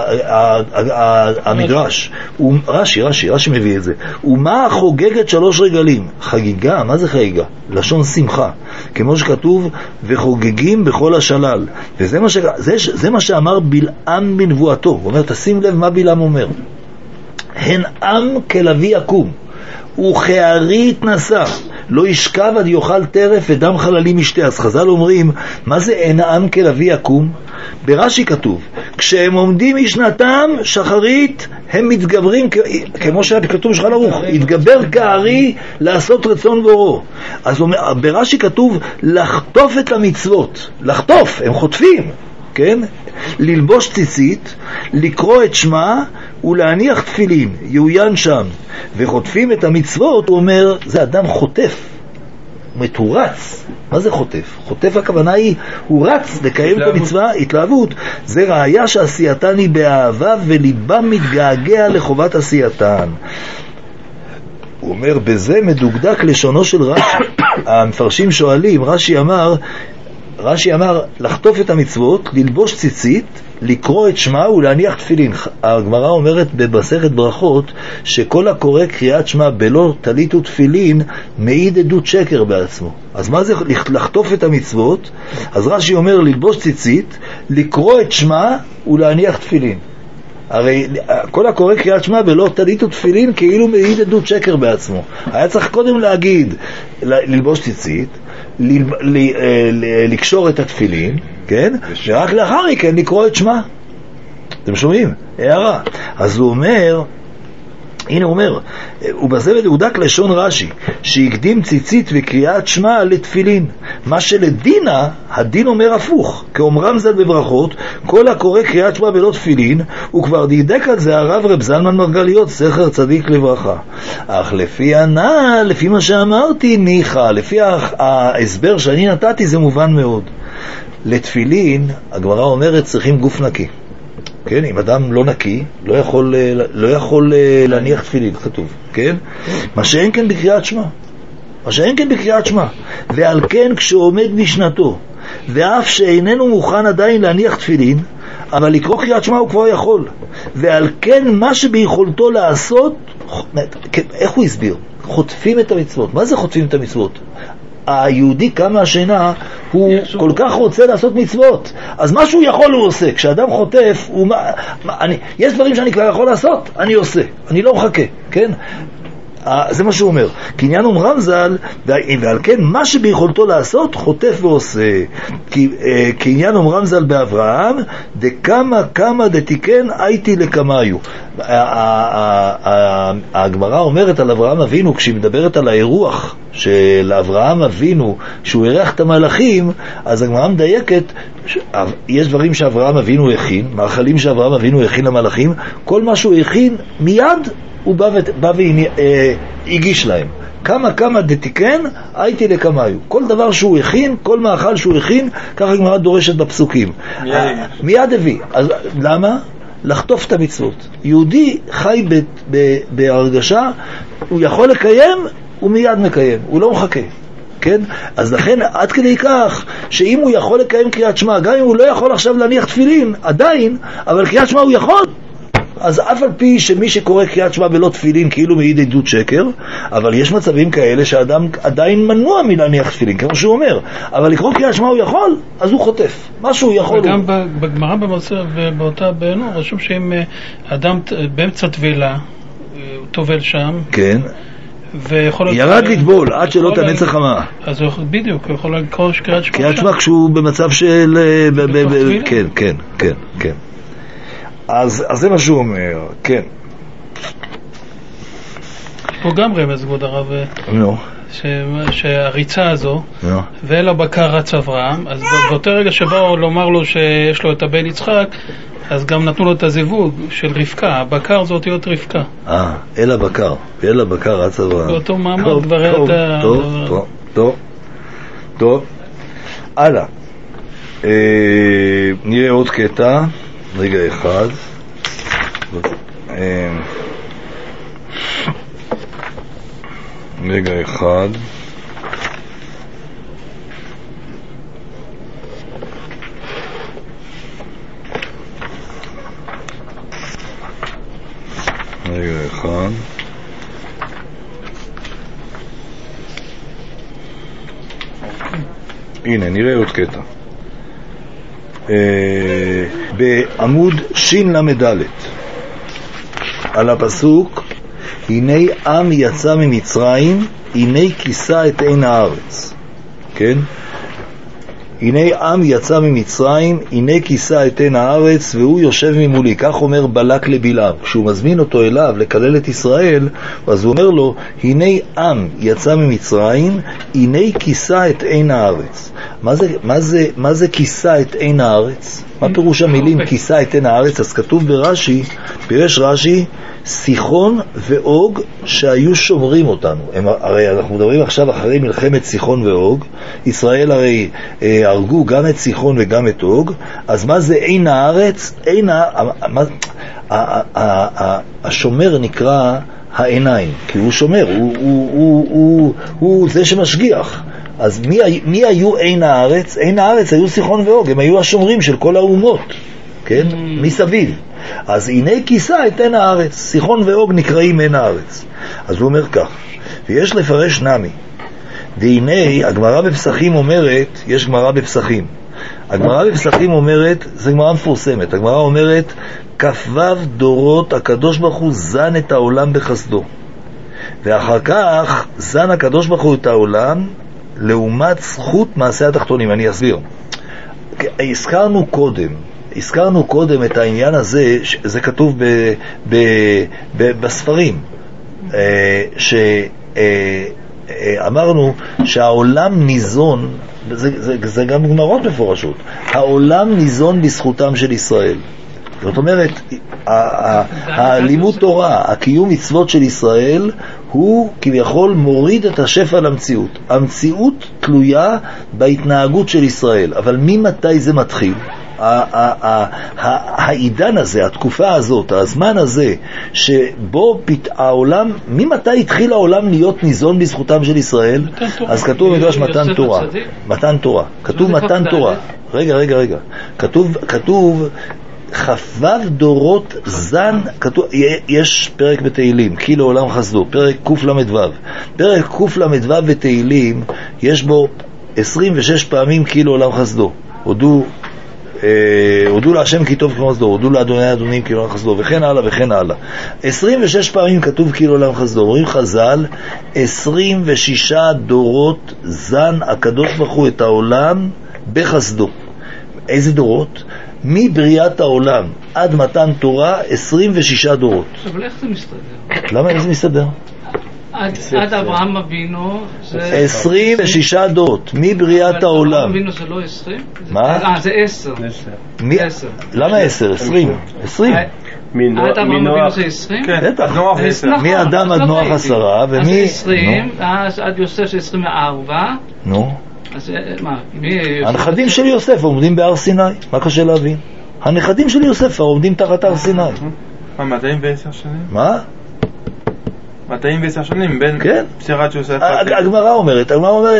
המדרש. רש"י מביא את זה. ומה חוגגת 3 רגלים? חגיגה, מה זה חגיגה? לשון שמחה. כמו שכתוב, וחוגגים בכל השלל. וזה מה שאמר בלעם בנבואתו. הוא אומר, תשים לב מה בלעם אומר. הן עם כלבי יקום, וכערי התנסה, לא ישכב עד יאכל טרף ודם חללים ישתה. אז חז"ל אומרים, מה זה אין עם כלבי יקום? ברש"י כתוב, כשהם עומדים משנתם שחרית, הם מתגברים, כמו שכתוב בשולחן ערוך, התגבר כערי לעשות רצון בוראו. אז ברש"י כתוב, לחטוף את המצוות, לחטוף, הם חוטפים, כן? ללבוש ציצית, לקרוא את שמה ולהניח תפילין, יעוין שם. וחוטפים את המצוות, הוא אומר, זה אדם חוטף, מתורץ. מה זה חוטף? חוטף הכוונה היא, הוא רץ לקיים את המצווה, התלהבות. זה ראיה שעשייתן היא באהבה וליבם מתגעגע לחובת עשייתן. הוא אומר, בזה מדוקדק לשונו של רש"י. המפרשים שואלים, רש"י אמר לחטוף את המצוות, ללבוש ציצית, לקרוא את שמה ולהניח תפילין. הגמרא אומרת במסכת ברכות שכל הקורא קריאת שמה בלא טלית ותפילין מעיד עדות שקר בעצמו. אז מה זה לחטוף את המצוות? אז רש"י אומר ללבוש ציצית, לקרוא את שמה ולהניח תפילין. הרי כל הקורא קריאת שמה בלא טלית ותפילין כאילו מעיד עדות שקר בעצמו. היה צריך קודם להגיד ללבוש ציצית, לקשור את התפילין, כן? ורק לאחר מכן לקרוא את שמה. אתם שומעים? הערה. אז הוא אומר, הנה הוא אומר, ובזה מדוקדק לשון רש"י, שהקדים ציצית וקריאת שמה לתפילין. מה שלדינה, הדין אומר הפוך. כאומרם ז"ל בברכות, כל הקורא קריאת שמה בלא תפילין, הוא כבר דידק על זה הרב רב זלמן מרגליות, זכר צדיק לברכה. אך לפי מה שאמרתי, ניחא, לפי ההסבר שאני נתתי, זה מובן מאוד. לתפילין, הגמרא אומרת, צריכים גוף נקי. כן, אם אדם לא נקי, לא יכול להניח תפילין, כתוב, כן? מה שאין כן בקריאת שמה. ועל כן כשעומד משנתו, ואף שאיננו מוכן עדיין להניח תפילין, אבל לקרוא קריאת שמה הוא כבר יכול. ועל כן מה שביכולתו לעשות, איך הוא הסביר? חוטפים את המצוות. מה זה חוטפים את המצוות? היהודי כמה השינה, הוא כל כך רוצה לעשות מצוות, אז מה שהוא יכול הוא עושה. כשאדם חוטף, יש דברים שאני כבר יכול לעשות, אני עושה, אני לא מחכה, כן? זה מה שהוא אומר. קניין אומרם ז"ל, ועל כן מה שביכולתו לעשות חוטף ועושה. קניין אומרם ז"ל באברהם, דקמה דתיקן הייתי לקמיו. הגמרא אומרת על אברהם אבינו, כשהיא מדברת על האירוח של אברהם אבינו שהוא אירח את המלאכים, אז הגמרא מדייקת, יש דברים שאברהם אבינו הכין, מאכלים שאברהם אבינו הכין למלאכים, כל מה שהוא הכין מיד הוא בא והגיש להם. כמה דתיקן הייתי לקמיו. כל דבר שהוא הכין, כל מאכל שהוא הכין, ככה הגמרא דורשת בפסוקים. מיד הביא. אז למה? לחטוף את המצוות. יהודי חי בהרגשה, הוא יכול לקיים, הוא מיד מקיים, הוא לא מחכה. כן? אז לכן עד כדי כך שאם הוא יכול לקיים קריאת שמה, גם אם הוא לא יכול עכשיו להניח תפילין, עדיין, אבל קריאת שמה הוא יכול. אז אף על פי שמי שקורא קריאת שמה בלא תפילין כאילו מעיד עדות שקר, אבל יש מצבים כאלה שאדם עדיין מנוע מלהניח תפילין, כמו שהוא אומר, אבל לקרוא קריאת שמה הוא יכול, אז הוא חוטף. מה שהוא יכול וגם בגמרא במוסר ובאותה בענו, רשום שאם אדם באמצע טבילה, הוא טובל שם, כן, ירד לטבול עד שלא תנץ החמה, אז בדיוק, הוא יכול לקרוא קריאת שמה. קריאת שמה כשהוא במצב של כן. אז זה מה שהוא אומר, כן. פה גם רמז, כבוד הרב, שהריצה הזו, ואל הבקר רץ אברהם, אז באותו רגע שבאו לומר לו שיש לו את הבן יצחק, אז גם נתנו לו את הזיווג של רבקה. הבקר זה אותיות רבקה. אל הבקר, ואל הבקר רץ אברהם. באותו מעמד דברי אתה... טוב. הלאה. נראה עוד קטע. רגע אחד. נכון. הנה, נראה עוד קטע. בעמוד שין למדלת, על הפסוק, הנה עם יצא ממצרים, הנה כיסה את עין הארץ. כן? הנה עם יצא ממצרים, הנה כיסה את עין הארץ, והוא יושב ממולי. כך אומר בלק לבלעם. כשהוא מזמין אותו אליו לקלל את ישראל, אז הוא אומר לו, הנה עם יצא ממצרים, הנה כיסה את עין הארץ. מה זה כיסה את עין הארץ? מה פירוש המילים כיסה את עין הארץ? אז כתוב ברש"י, פירש רש"י, סיחון ואוג שהיו שומרים אותנו. הרי אנחנו מדברים עכשיו אחרי מלחמת סיחון ואוג. ישראל הרי הרגו גם את סיחון וגם את אוג. אז מה זה עין הארץ? השומר נקרא העיניים, כי הוא שומר, הוא זה שמשגיח. אז מי היו עין הארץ? עין הארץ היו סיחון ואוג, הם היו השומרים של כל האומות, כן? מסביב. אז הנה כיסה את עין הארץ, סיחון ואוג נקראים עין הארץ. אז הוא אומר כך, ויש לפרש נמי, והנה הגמרא בפסחים אומרת, יש גמרא בפסחים, הגמרא בפסחים אומרת, זה גמרא מפורסמת, הגמרא אומרת, כ"ו דורות הקדוש ברוך הוא זן את העולם בחסדו, ואחר כך זן הקדוש ברוך הוא את העולם לעומת זכות מעשה התחתונים. אני אסביר. הזכרנו קודם את העניין הזה, זה כתוב בספרים, שאמרנו שהעולם ניזון, זה גם גמרות מפורשות, העולם ניזון בזכותם של ישראל. זאת אומרת, הלימוד תורה, הקיום מצוות של ישראל, הוא כביכול מוריד את השפע למציאות. המציאות תלויה בהתנהגות של ישראל, אבל ממתי זה מתחיל? העידן הזה, התקופה הזאת, הזמן הזה, שבו העולם, ממתי התחיל העולם להיות ניזון בזכותם של ישראל? אז כתוב במדרש מתן תורה. מתן תורה. כתוב מתן תורה. רגע. כתוב כ"ו דורות זן, יש פרק בתהילים, כי לעולם חסדו, פרק קל"ו. פרק קל"ו בתהילים, יש בו 26 פעמים כי לעולם חסדו. הודו להשם כי טוב כמו חסדו, הודו לאדוני אדונים כי לעולם חסדו, וכן הלאה וכן הלאה. 26 פעמים כתוב כי לעולם חסדו. אומרים חז"ל, 26 דורות זן הקדוש ברוך הוא את העולם בחסדו. איזה דורות? מבריאת העולם עד מתן תורה 26 דורות. אבל איך זה מסתדר? למה איך זה מסתדר? עד אברהם אבינו 26 דורות מבריאת העולם. אברהם אבינו זה לא 20? מה? זה 10. למה 10? 20. עד אברהם אבינו זה 20? כן, מאדם עד נוח 10. אז 20, אז עד יוסף זה 24. נו, אז מה? הנכדים של יוסף עומדים בהר סיני. מה קשה להבין? הנכדים של יוסף עומדים תחת הר סיני. 210 שנים? מה? 210 שנים בין פסירת יוסף. הגמרא אומרת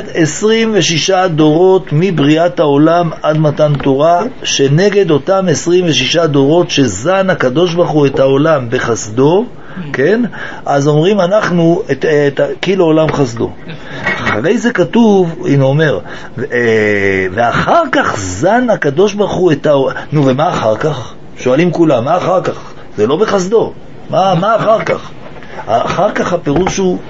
26 דורות מבריאת העולם עד מתן תורה, שנגד אותם 26 דורות שזן הקדוש ברוך הוא את העולם בחסדו, כן? אז אומרים אנחנו כאילו עולם חסדו. אחרי זה כתוב, הנה אומר, ואחר כך זן הקדוש ברוך הוא את העולם. נו, ומה אחר כך? שואלים כולם, מה אחר כך? זה לא בחסדו. מה אחר כך? אחר כך הפירוש הוא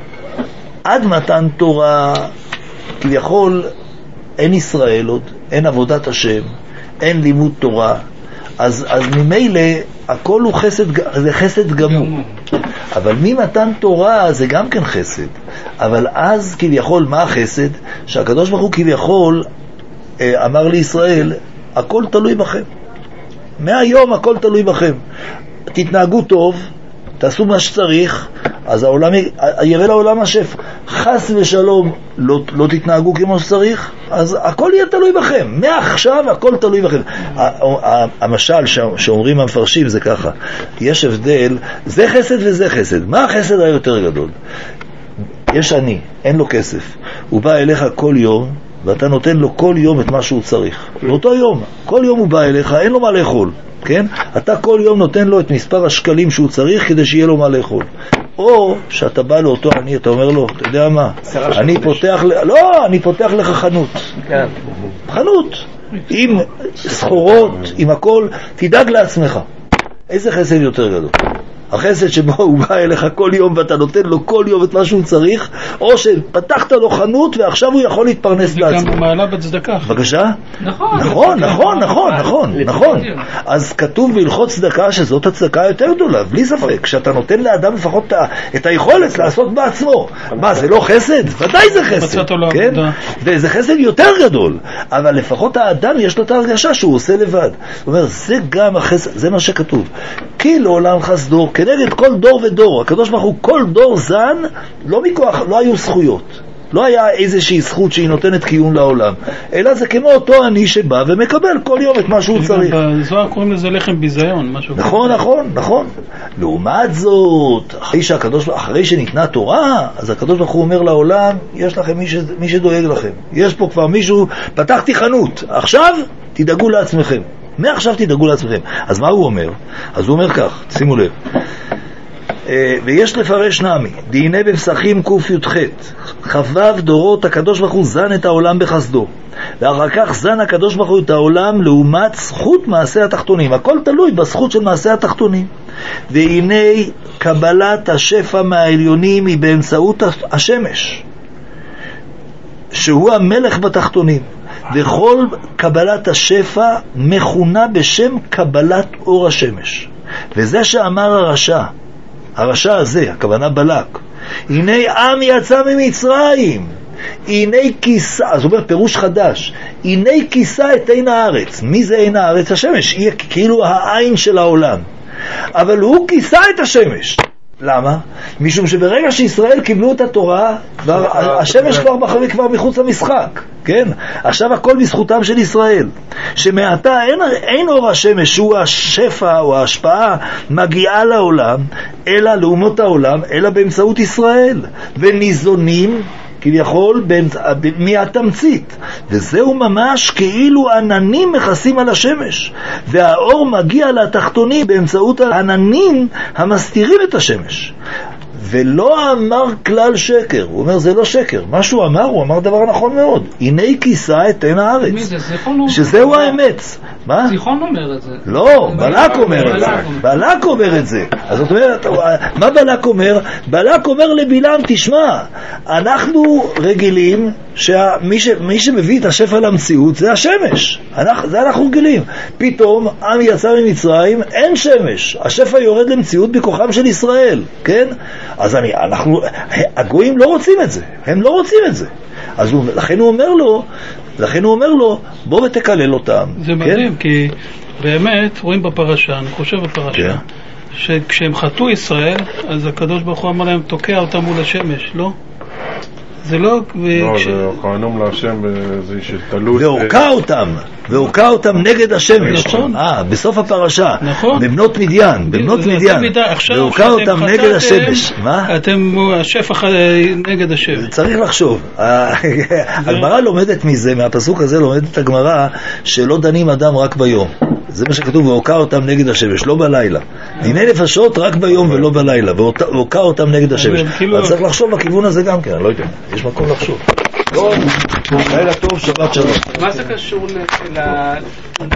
עד מתן תורה, כביכול אין ישראל עוד, אין עבודת השם, אין לימוד תורה, אז ממילא הכל הוא חסד, זה חסד גמור. אבל ממתן תורה זה גם כן חסד. אבל אז כביכול מה החסד? שהקדוש ברוך הוא כביכול אמר לישראל, הכל תלוי בכם. מהיום הכל תלוי בכם. תתנהגו טוב, תעשו מה שצריך, אז העולם יראה לעולם השפע. חס ושלום לא תתנהגו כמו שצריך, אז הכל יהיה תלוי בכם. מעכשיו הכל תלוי בכם. המשל שאומרים המפרשים זה ככה, יש הבדל, זה חסד וזה חסד. מה החסד היותר גדול? יש עני, אין לו כסף, הוא בא אליך כל יום ואתה נותן לו כל יום את מה שהוא צריך. באותו יום, כל יום הוא בא אליך, אין לו מה לאכול, כן? אתה כל יום נותן לו את מספר השקלים שהוא צריך כדי שיהיה לו מה לאכול. או שאתה בא לאותו עני, אתה אומר לו, אתה יודע מה, אני פותח לך חנות. חנות, עם סחורות, עם הכל, תדאג לעצמך. איזה חסד יותר גדול? החסד שבו הוא בא אליך כל יום ואתה נותן לו כל יום את מה שהוא צריך, או שפתחת לו חנות ועכשיו הוא יכול להתפרנס לעצמו. זה גם מעלה בצדקה. בבקשה? נכון. אז כתוב בהלכות צדקה שזאת הצדקה יותר גדולה, בלי ספק, כשאתה נותן לאדם לפחות את היכולת לעשות בעצמו. מה, זה לא חסד? ודאי זה חסד, כן? וזה חסד יותר גדול, אבל לפחות האדם יש לו את ההרגשה שהוא עושה לבד. הוא אומר, זה גם החסד, זה מה שכתוב. כי לעולם חסדו, כנגד כל דור ודור. הקדוש ברוך הוא כל דור זן, לא מכוח, לא היו זכויות. לא היה איזושהי זכות שהיא נותנת קיום לעולם, אלא זה כמו אותו עני שבא ומקבל כל יום את מה שהוא צריך. בזוהר קוראים לזה לחם ביזיון, משהו. נכון. לעומת זאת, אחרי שניתנה תורה, אז הקדוש ברוך הוא אומר לעולם, יש לכם מי שדואג לכם. יש פה כבר מישהו, פתחתי חנות, עכשיו תדאגו לעצמכם. מעכשיו תדאגו לעצמכם. אז מה הוא אומר? אז הוא אומר כך, שימו לב. ויש לפרש נעמי, דיני בפסחים ק"ח, חבב דורות הקדוש ברוך הוא זן את העולם בחסדו, ואחר כך זן הקדוש ברוך הוא את העולם לעומת זכות מעשה התחתונים. הכל תלוי בזכות של מעשה התחתונים. והנה קבלת השפע מהעליונים היא באמצעות השמש, שהוא המלך בתחתונים. וכל קבלת השפע מכונה בשם קבלת אור השמש. וזה שאמר הרשע הזה, הכוונה בלק, הנה עם יצא ממצרים, הנה כיסה, אז הוא אומר פירוש חדש, הנה כיסה את עין הארץ. מי זה עין הארץ? השמש, היא כאילו העין של העולם, אבל הוא כיסה את השמש. למה? משום שברגע שישראל קיבלו את התורה, השמש כבר מחוץ למשחק, כן? עכשיו הכל בזכותם של ישראל, שמעתה אין אור השמש שהוא השפע או ההשפעה מגיעה לעולם, אלא לאומות העולם, אלא באמצעות ישראל, וניזונים כביכול מהתמצית, וזהו ממש כאילו עננים מכסים על השמש, והאור מגיע לתחתונים באמצעות העננים המסתירים את השמש. ולא אמר כלל שקר. הוא אומר זה לא שקר, מה שהוא אמר, הוא אמר דבר נכון מאוד. הנה כיסה את עין הארץ. מי זה? זיכרון? שזהו האמת. מה? זיכרון אומר את זה. לא, בלק אומר את זה. בלק אומר את זה. אז זאת אומרת, מה בלק אומר? בלק אומר לבלעם, תשמע, אנחנו רגילים שמי שמביא את השפע למציאות זה השמש. זה אנחנו רגילים. פתאום עם יצא ממצרים, אין שמש. השפע יורד למציאות בכוחם של ישראל, כן? אז הגויים לא רוצים את זה, הם לא רוצים את זה. אז לכן הוא אומר לו, בוא ותקלל אותם. זה מדהים, כי באמת רואים בפרשה, אני חושב בפרשה, שכשהם חטאו ישראל, אז הקדוש ברוך הוא אמר להם, תוקע אותם מול השמש, לא? זה לא... זה כהנום להשם, זה שתלוש... והוקע אותם נגד השמש. בסוף הפרשה. נכון. בבנות מדיין. והוקע אותם נגד השמש. מה? אתם השפע נגד השמש. צריך לחשוב. הגמרא לומדת מזה, מהפסוק הזה לומדת הגמרא, שלא דנים אדם רק ביום. זה מה שכתוב, והוקע אותם נגד השמש, לא בלילה. דיני נפשות רק ביום ולא בלילה, והוקע אותם נגד השמש. אבל צריך לחשוב בכיוון הזה גם כן, אני לא יודע, יש מקום לחשוב. לילה טוב, שבת שלום. מה זה קשור